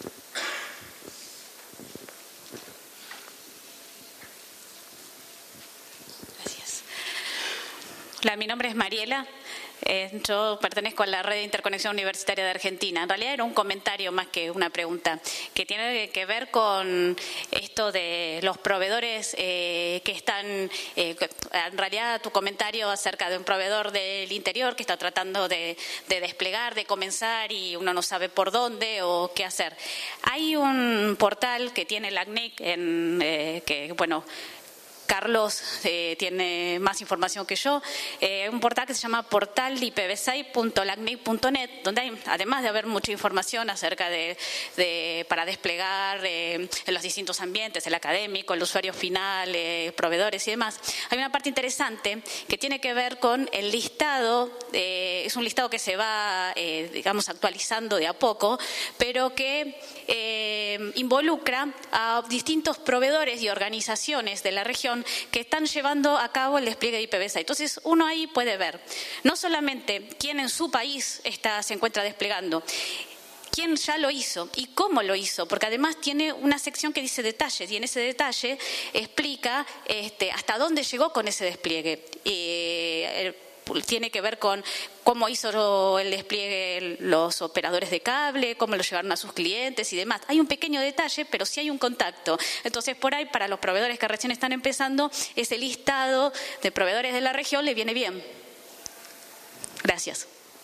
Gracias. Hola, mi nombre es Mariela. Eh, yo pertenezco a la Red de Interconexión Universitaria de Argentina. En realidad era un comentario más que una pregunta, que tiene que ver con esto de los proveedores eh, que están... Eh, en realidad tu comentario acerca de un proveedor del interior que está tratando de, de desplegar, de comenzar y uno no sabe por dónde o qué hacer. Hay un portal que tiene la A C N I C, en, eh, que bueno... Carlos eh, tiene más información que yo, eh, un portal que se llama portal I P v seis punto lacnic punto net, donde hay, además de haber mucha información acerca de, de para desplegar eh, en los distintos ambientes, el académico, el usuario final, eh, proveedores y demás, hay una parte interesante que tiene que ver con el listado, eh, es un listado que se va, eh, digamos, actualizando de a poco, pero que eh, involucra a distintos proveedores y organizaciones de la región que están llevando a cabo el despliegue de I P v seis. Entonces, uno ahí puede ver no solamente quién en su país está, se encuentra desplegando, quién ya lo hizo y cómo lo hizo, porque además tiene una sección que dice detalles y en ese detalle explica este, hasta dónde llegó con ese despliegue. Eh, tiene que ver con cómo hizo el despliegue los operadores de cable, cómo lo llevaron a sus clientes y demás. Hay un pequeño detalle, pero sí hay un contacto. Entonces, por ahí, para los proveedores que recién están empezando, ese listado de proveedores de la región le viene bien. Gracias.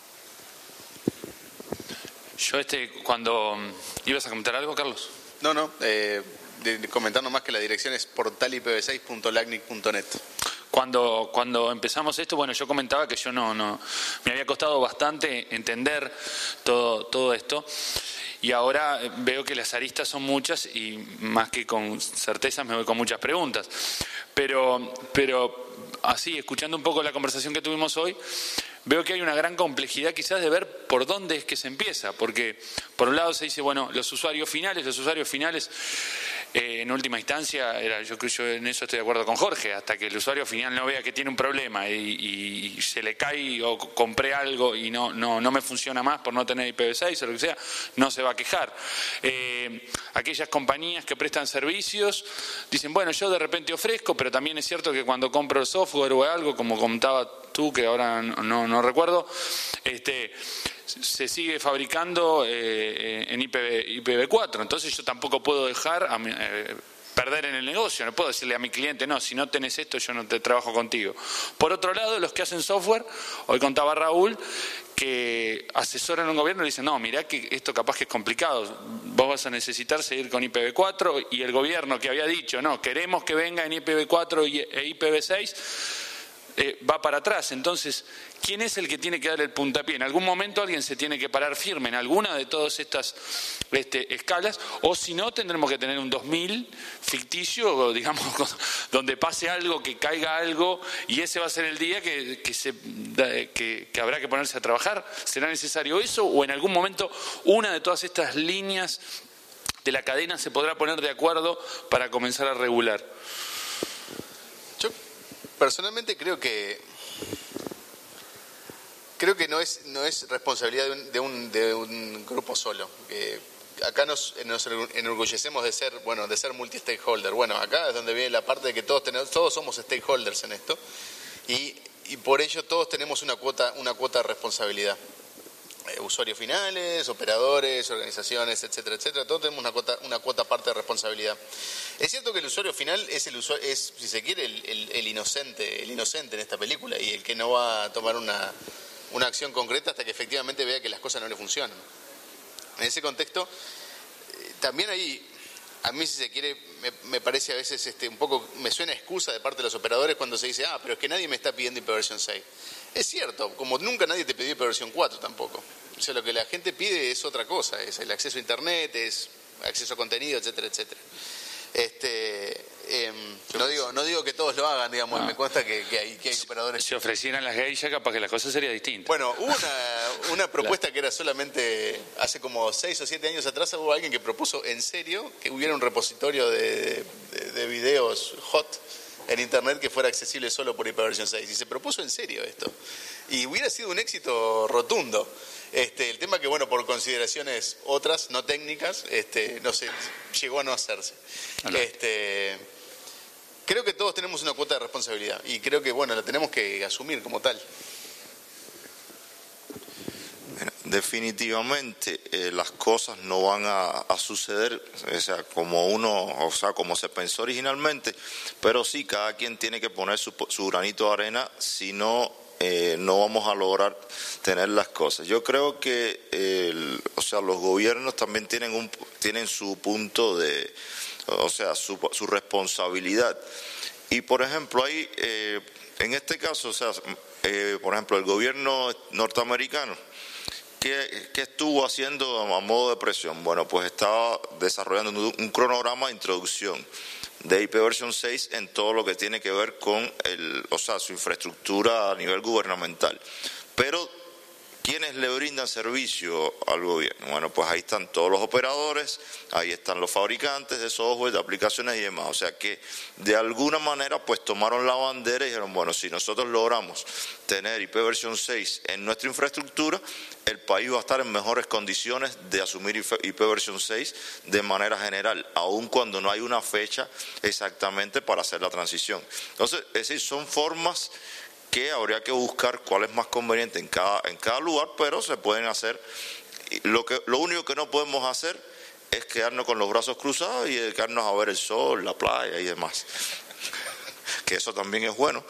Yo este, cuando... ¿Ibas a comentar algo, Carlos? No, no, eh, de, de comentar nomás que la dirección es portal I P v seis punto lacnic punto net. Cuando, cuando empezamos esto, bueno, yo comentaba que yo no, no me había costado bastante entender todo, todo esto y ahora veo que las aristas son muchas y más que con certezas me voy con muchas preguntas. Pero, pero así, escuchando un poco la conversación que tuvimos hoy, veo que hay una gran complejidad quizás de ver por dónde es que se empieza, porque por un lado se dice, bueno, los usuarios finales, los usuarios finales, eh, en última instancia, era, yo creo yo en eso estoy de acuerdo con Jorge, hasta que el usuario final no vea que tiene un problema y, y se le cae o compré algo y no, no, no me funciona más por no tener I P v seis o lo que sea, no se va a quejar. Eh, aquellas compañías que prestan servicios dicen, bueno, yo de repente ofrezco, pero también es cierto que cuando compro el software o algo, como contaba tú, que ahora no, no, no recuerdo, este, se sigue fabricando eh, en I P v cuatro, entonces yo tampoco puedo dejar a mi, eh, perder en el negocio, no puedo decirle a mi cliente, no, si no tenés esto yo no te trabajo contigo. Por otro lado, los que hacen software, hoy contaba Raúl, que asesoran a un gobierno y dicen, no, mirá que esto capaz que es complicado, vos vas a necesitar seguir con I P v cuatro, y el gobierno que había dicho, no, queremos que venga en I P v cuatro e I P v seis, eh, va para atrás. Entonces, ¿quién es el que tiene que dar el puntapié? En algún momento alguien se tiene que parar firme en alguna de todas estas este, escalas, o si no, tendremos que tener un dos mil ficticio, digamos, donde pase algo, que caiga algo, y ese va a ser el día que, que, se, que, que habrá que ponerse a trabajar. ¿Será necesario eso? ¿O en algún momento una de todas estas líneas de la cadena se podrá poner de acuerdo para comenzar a regular? Yo personalmente creo que creo que no es no es responsabilidad de un, de un, de un grupo solo. Eh, acá nos, nos enorgullecemos de ser bueno de ser multi-stakeholder. Bueno, acá es donde viene la parte de que todos tenemos, todos somos stakeholders en esto y, y por ello todos tenemos una cuota una cuota de responsabilidad. Eh, usuarios finales, operadores, organizaciones, etcétera, etcétera, todos tenemos una cuota, una cuota aparte de responsabilidad. Es cierto que el usuario final es el usuario, es, si se quiere, el, el, el inocente, el inocente en esta película y el que no va a tomar una, una acción concreta hasta que efectivamente vea que las cosas no le funcionan. En ese contexto, eh, también ahí, a mí si se quiere, me, me parece a veces este, un poco, me suena excusa de parte de los operadores cuando se dice, ah, pero es que nadie me está pidiendo I P versión seis. Es cierto, como nunca nadie te pidió I P versión cuatro tampoco. O sea, lo que la gente pide es otra cosa, es el acceso a internet, es acceso a contenido, etcétera, etcétera. Este, eh, no digo no digo que todos lo hagan, digamos, no. Me consta que, que, hay, que hay operadores... Si ofrecieran las geishas, capaz que la cosa sería distinta. Bueno, hubo una, una propuesta que era solamente, hace como seis o siete años atrás, hubo alguien que propuso en serio que hubiera un repositorio de, de, de videos hot en internet que fuera accesible solo por I P versión seis. Y se propuso en serio esto. Y hubiera sido un éxito rotundo. Este, el tema que, bueno, por consideraciones otras, no técnicas, este, no sé, llegó a no hacerse. Este, creo que todos tenemos una cuota de responsabilidad y creo que, bueno, la tenemos que asumir como tal. Definitivamente eh, las cosas no van a, a suceder, o sea, como uno, o sea, como se pensó originalmente, pero sí, cada quien tiene que poner su, su granito de arena, si no, eh, no vamos a lograr tener las cosas. Yo creo que, eh, el, o sea, los gobiernos también tienen un, tienen su punto de, o sea, su, su responsabilidad. Y por ejemplo, ahí, eh, en este caso, o sea, eh, por ejemplo, el gobierno norteamericano, ¿Qué, ¿Qué estuvo haciendo a modo de presión? Bueno, pues estaba desarrollando un cronograma de introducción de I P versión seis en todo lo que tiene que ver con el, o sea, su infraestructura a nivel gubernamental. Pero, ¿quiénes le brindan servicio al gobierno? Bueno, pues ahí están todos los operadores, ahí están los fabricantes de software, de aplicaciones y demás. O sea que de alguna manera pues tomaron la bandera y dijeron, bueno, si nosotros logramos tener I P versión seis en nuestra infraestructura, el país va a estar en mejores condiciones de asumir I P versión seis de manera general, aun cuando no hay una fecha exactamente para hacer la transición. Entonces, es decir, son formas que habría que buscar cuál es más conveniente en cada, en cada lugar, pero se pueden hacer. Lo, que, lo único que no podemos hacer es quedarnos con los brazos cruzados y dedicarnos a ver el sol, la playa y demás. Que eso también es bueno.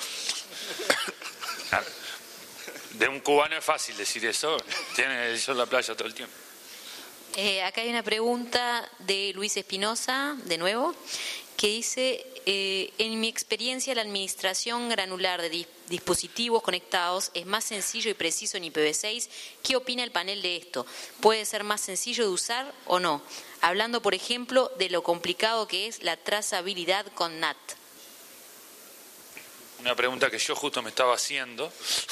De un cubano es fácil decir eso, tiene el sol, la playa todo el tiempo. Eh, acá hay una pregunta de Luis Espinosa, de nuevo, que dice, eh, en mi experiencia la administración granular de di dispositivos conectados es más sencillo y preciso en I P v seis. ¿Qué opina el panel de esto? ¿Puede ser más sencillo de usar o no? Hablando, por ejemplo, de lo complicado que es la trazabilidad con N A T. Una pregunta que yo justo me estaba haciendo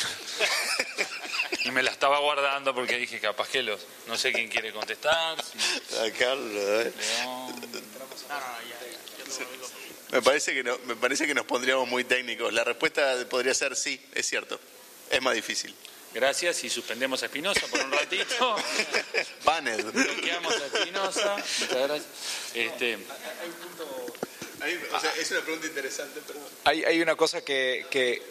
y me la estaba guardando porque dije capaz que los, no sé quién quiere contestar. Si... A Carlos, ¿eh? Me parece que no, me parece que nos pondríamos muy técnicos. La respuesta podría ser sí, es cierto. Es más difícil. Gracias y suspendemos a Espinosa por un ratito. Panel. Bloqueamos a Espinosa. Muchas gracias. Este... Hay, o sea, es una pregunta interesante, pero... Hay, hay una cosa que... que...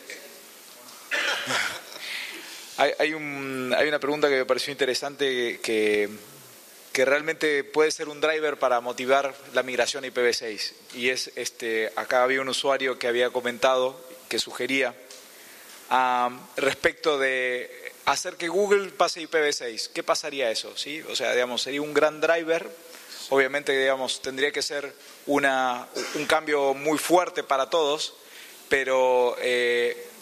hay, hay, un, hay una pregunta que me pareció interesante que, que realmente puede ser un driver para motivar la migración a I P v seis. Y es, este, acá había un usuario que había comentado, que sugería, um, respecto de hacer que Google pase a I P v seis. ¿Qué pasaría eso? ¿Sí? O sea, digamos, sería un gran driver. Obviamente, digamos, tendría que ser una, un cambio muy fuerte para todos, pero eh,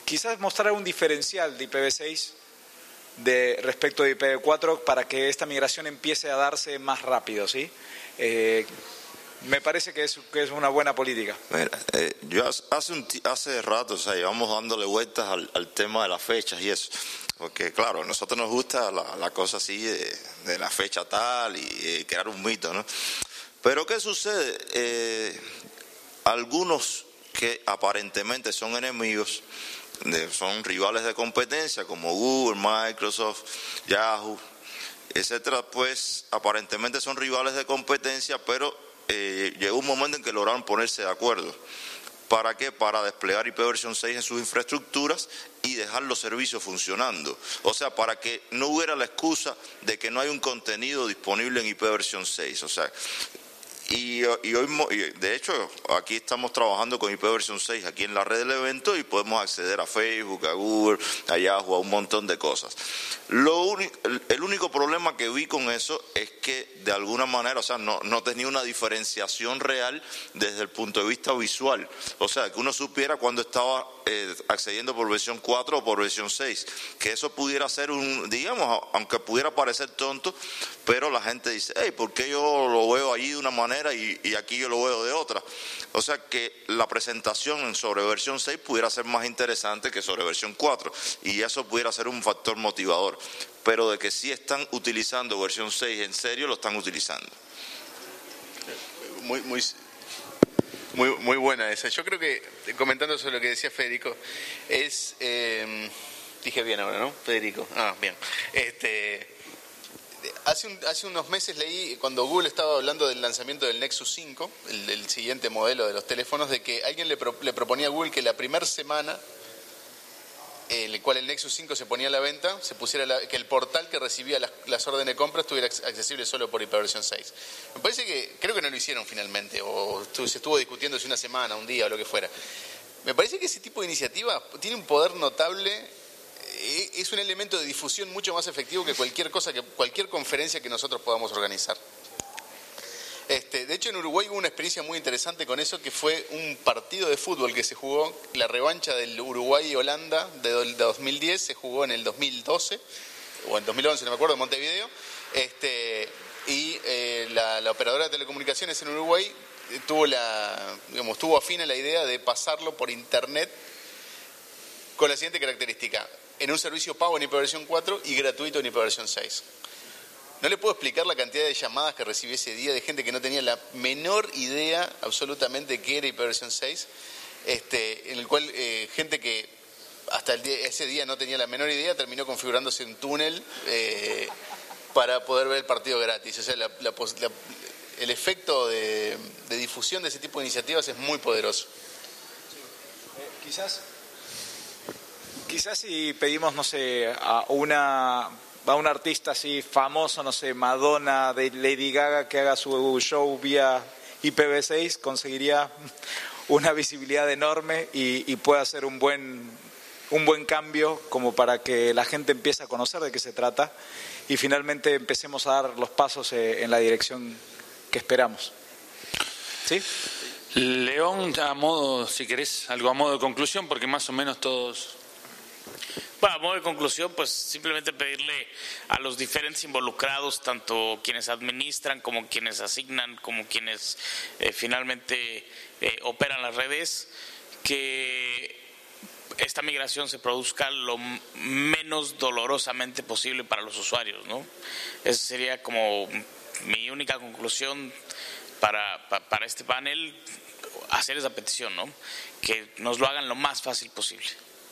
quizás mostrar un diferencial de I P v seis de, respecto de I P v cuatro para que esta migración empiece a darse más rápido, ¿sí? Eh, me parece que es, que es una buena política. Mira, eh, yo hace, un, hace rato, o sea, llevamos dándole vueltas al, al tema de las fechas y eso. Porque, claro, a nosotros nos gusta la, la cosa así de, de la fecha tal y, y crear un mito, ¿no? Pero, ¿qué sucede? Eh, algunos que aparentemente son enemigos, de, son rivales de competencia, como Google, Microsoft, Yahoo, etcétera, pues aparentemente son rivales de competencia, pero eh, llegó un momento en que lograron ponerse de acuerdo. ¿Para qué? Para desplegar I P versión seis en sus infraestructuras y dejar los servicios funcionando. O sea, para que no hubiera la excusa de que no hay un contenido disponible en I P versión seis. O sea, y, y hoy, de hecho, aquí estamos trabajando con I P versión seis aquí en la red del evento y podemos acceder a Facebook, a Google, a Yahoo, a un montón de cosas. Lo uni- el único problema que vi con eso es que de alguna manera, o sea, no, no tenía una diferenciación real desde el punto de vista visual. O sea, que uno supiera cuándo estaba eh, accediendo por versión cuatro o por versión seis. Que eso pudiera ser un, digamos, aunque pudiera parecer tonto, pero la gente dice, hey, ¿por qué yo lo veo allí de una manera y, y aquí yo lo veo de otra? O sea, que la presentación sobre versión seis pudiera ser más interesante que sobre versión cuatro. Y eso pudiera ser un factor motivador. Pero de que sí están utilizando versión seis en serio, lo están utilizando. Muy, muy, muy, muy buena esa. Yo creo que, comentando sobre lo que decía Federico, es... Eh, dije bien ahora, ¿no? Federico. Ah, bien. Este, hace, un, hace unos meses leí, cuando Google estaba hablando del lanzamiento del Nexus cinco, el, el siguiente modelo de los teléfonos, de que alguien le, pro, le proponía a Google que la primera semana en el cual el Nexus cinco se ponía a la venta, se pusiera la, que el portal que recibía las, las órdenes de compra estuviera accesible solo por I P versión seis. Me parece que, creo que no lo hicieron finalmente, o estuvo, se estuvo discutiendo si una semana, un día o lo que fuera. Me parece que ese tipo de iniciativa tiene un poder notable, eh, es un elemento de difusión mucho más efectivo que cualquier cosa, que cualquier conferencia que nosotros podamos organizar. Este, de hecho, en Uruguay hubo una experiencia muy interesante con eso, que fue un partido de fútbol que se jugó, la revancha del Uruguay y Holanda de dos mil diez, se jugó en el dos mil doce, o en dos mil once, no me acuerdo, en Montevideo, este, y eh, la, la operadora de telecomunicaciones en Uruguay eh, tuvo, la, digamos, tuvo afín a la idea de pasarlo por internet con la siguiente característica: en un servicio pago en I P versión cuatro y gratuito en I P versión seis. No le puedo explicar la cantidad de llamadas que recibí ese día de gente que no tenía la menor idea absolutamente de qué era I P versión seis, este, en el cual eh, gente que hasta el día, ese día no tenía la menor idea terminó configurándose un túnel eh, para poder ver el partido gratis. O sea, la, la, la, el efecto de, de difusión de ese tipo de iniciativas es muy poderoso. Sí. Eh, quizás, quizás si pedimos, no sé, a una... a un artista así famoso, no sé, Madonna, de Lady Gaga, que haga su show vía I P v seis, conseguiría una visibilidad enorme y, y puede hacer un buen, un buen cambio como para que la gente empiece a conocer de qué se trata y finalmente empecemos a dar los pasos en la dirección que esperamos. ¿Sí? León, a modo, si querés, algo a modo de conclusión, porque más o menos todos... Bueno, a modo de conclusión, pues simplemente pedirle a los diferentes involucrados, tanto quienes administran como quienes asignan, como quienes eh, finalmente eh, operan las redes, que esta migración se produzca lo menos dolorosamente posible para los usuarios, ¿no? Esa sería como mi única conclusión para, para, para este panel, hacer esa petición, ¿no? Que nos lo hagan lo más fácil posible.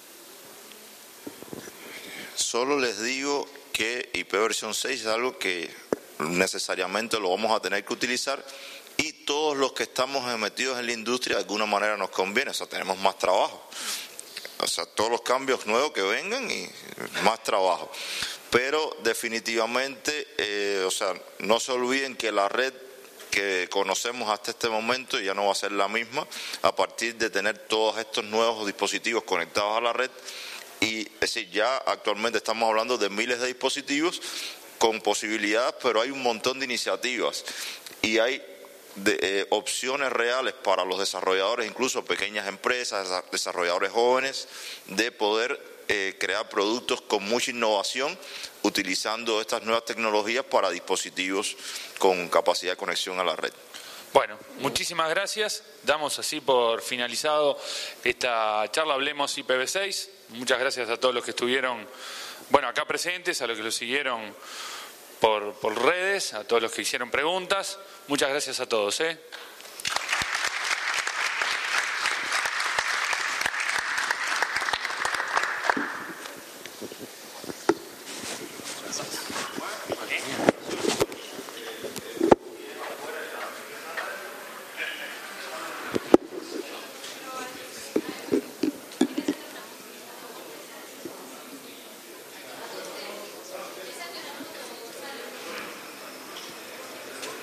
Solo les digo que I P versión seis es algo que necesariamente lo vamos a tener que utilizar y todos los que estamos metidos en la industria de alguna manera nos conviene, o sea, tenemos más trabajo. O sea, todos los cambios nuevos que vengan y más trabajo. Pero definitivamente, eh, o sea, no se olviden que la red que conocemos hasta este momento ya no va a ser la misma a partir de tener todos estos nuevos dispositivos conectados a la red. Y es decir, ya actualmente estamos hablando de miles de dispositivos con posibilidades, pero hay un montón de iniciativas y hay de, eh, opciones reales para los desarrolladores, incluso pequeñas empresas, desarrolladores jóvenes, de poder eh, crear productos con mucha innovación utilizando estas nuevas tecnologías para dispositivos con capacidad de conexión a la red. Bueno, muchísimas gracias. Damos así por finalizado esta charla Hablemos I P v seis. Muchas gracias a todos los que estuvieron, bueno, acá presentes, a los que lo siguieron por, por redes, a todos los que hicieron preguntas. Muchas gracias a todos, ¿eh?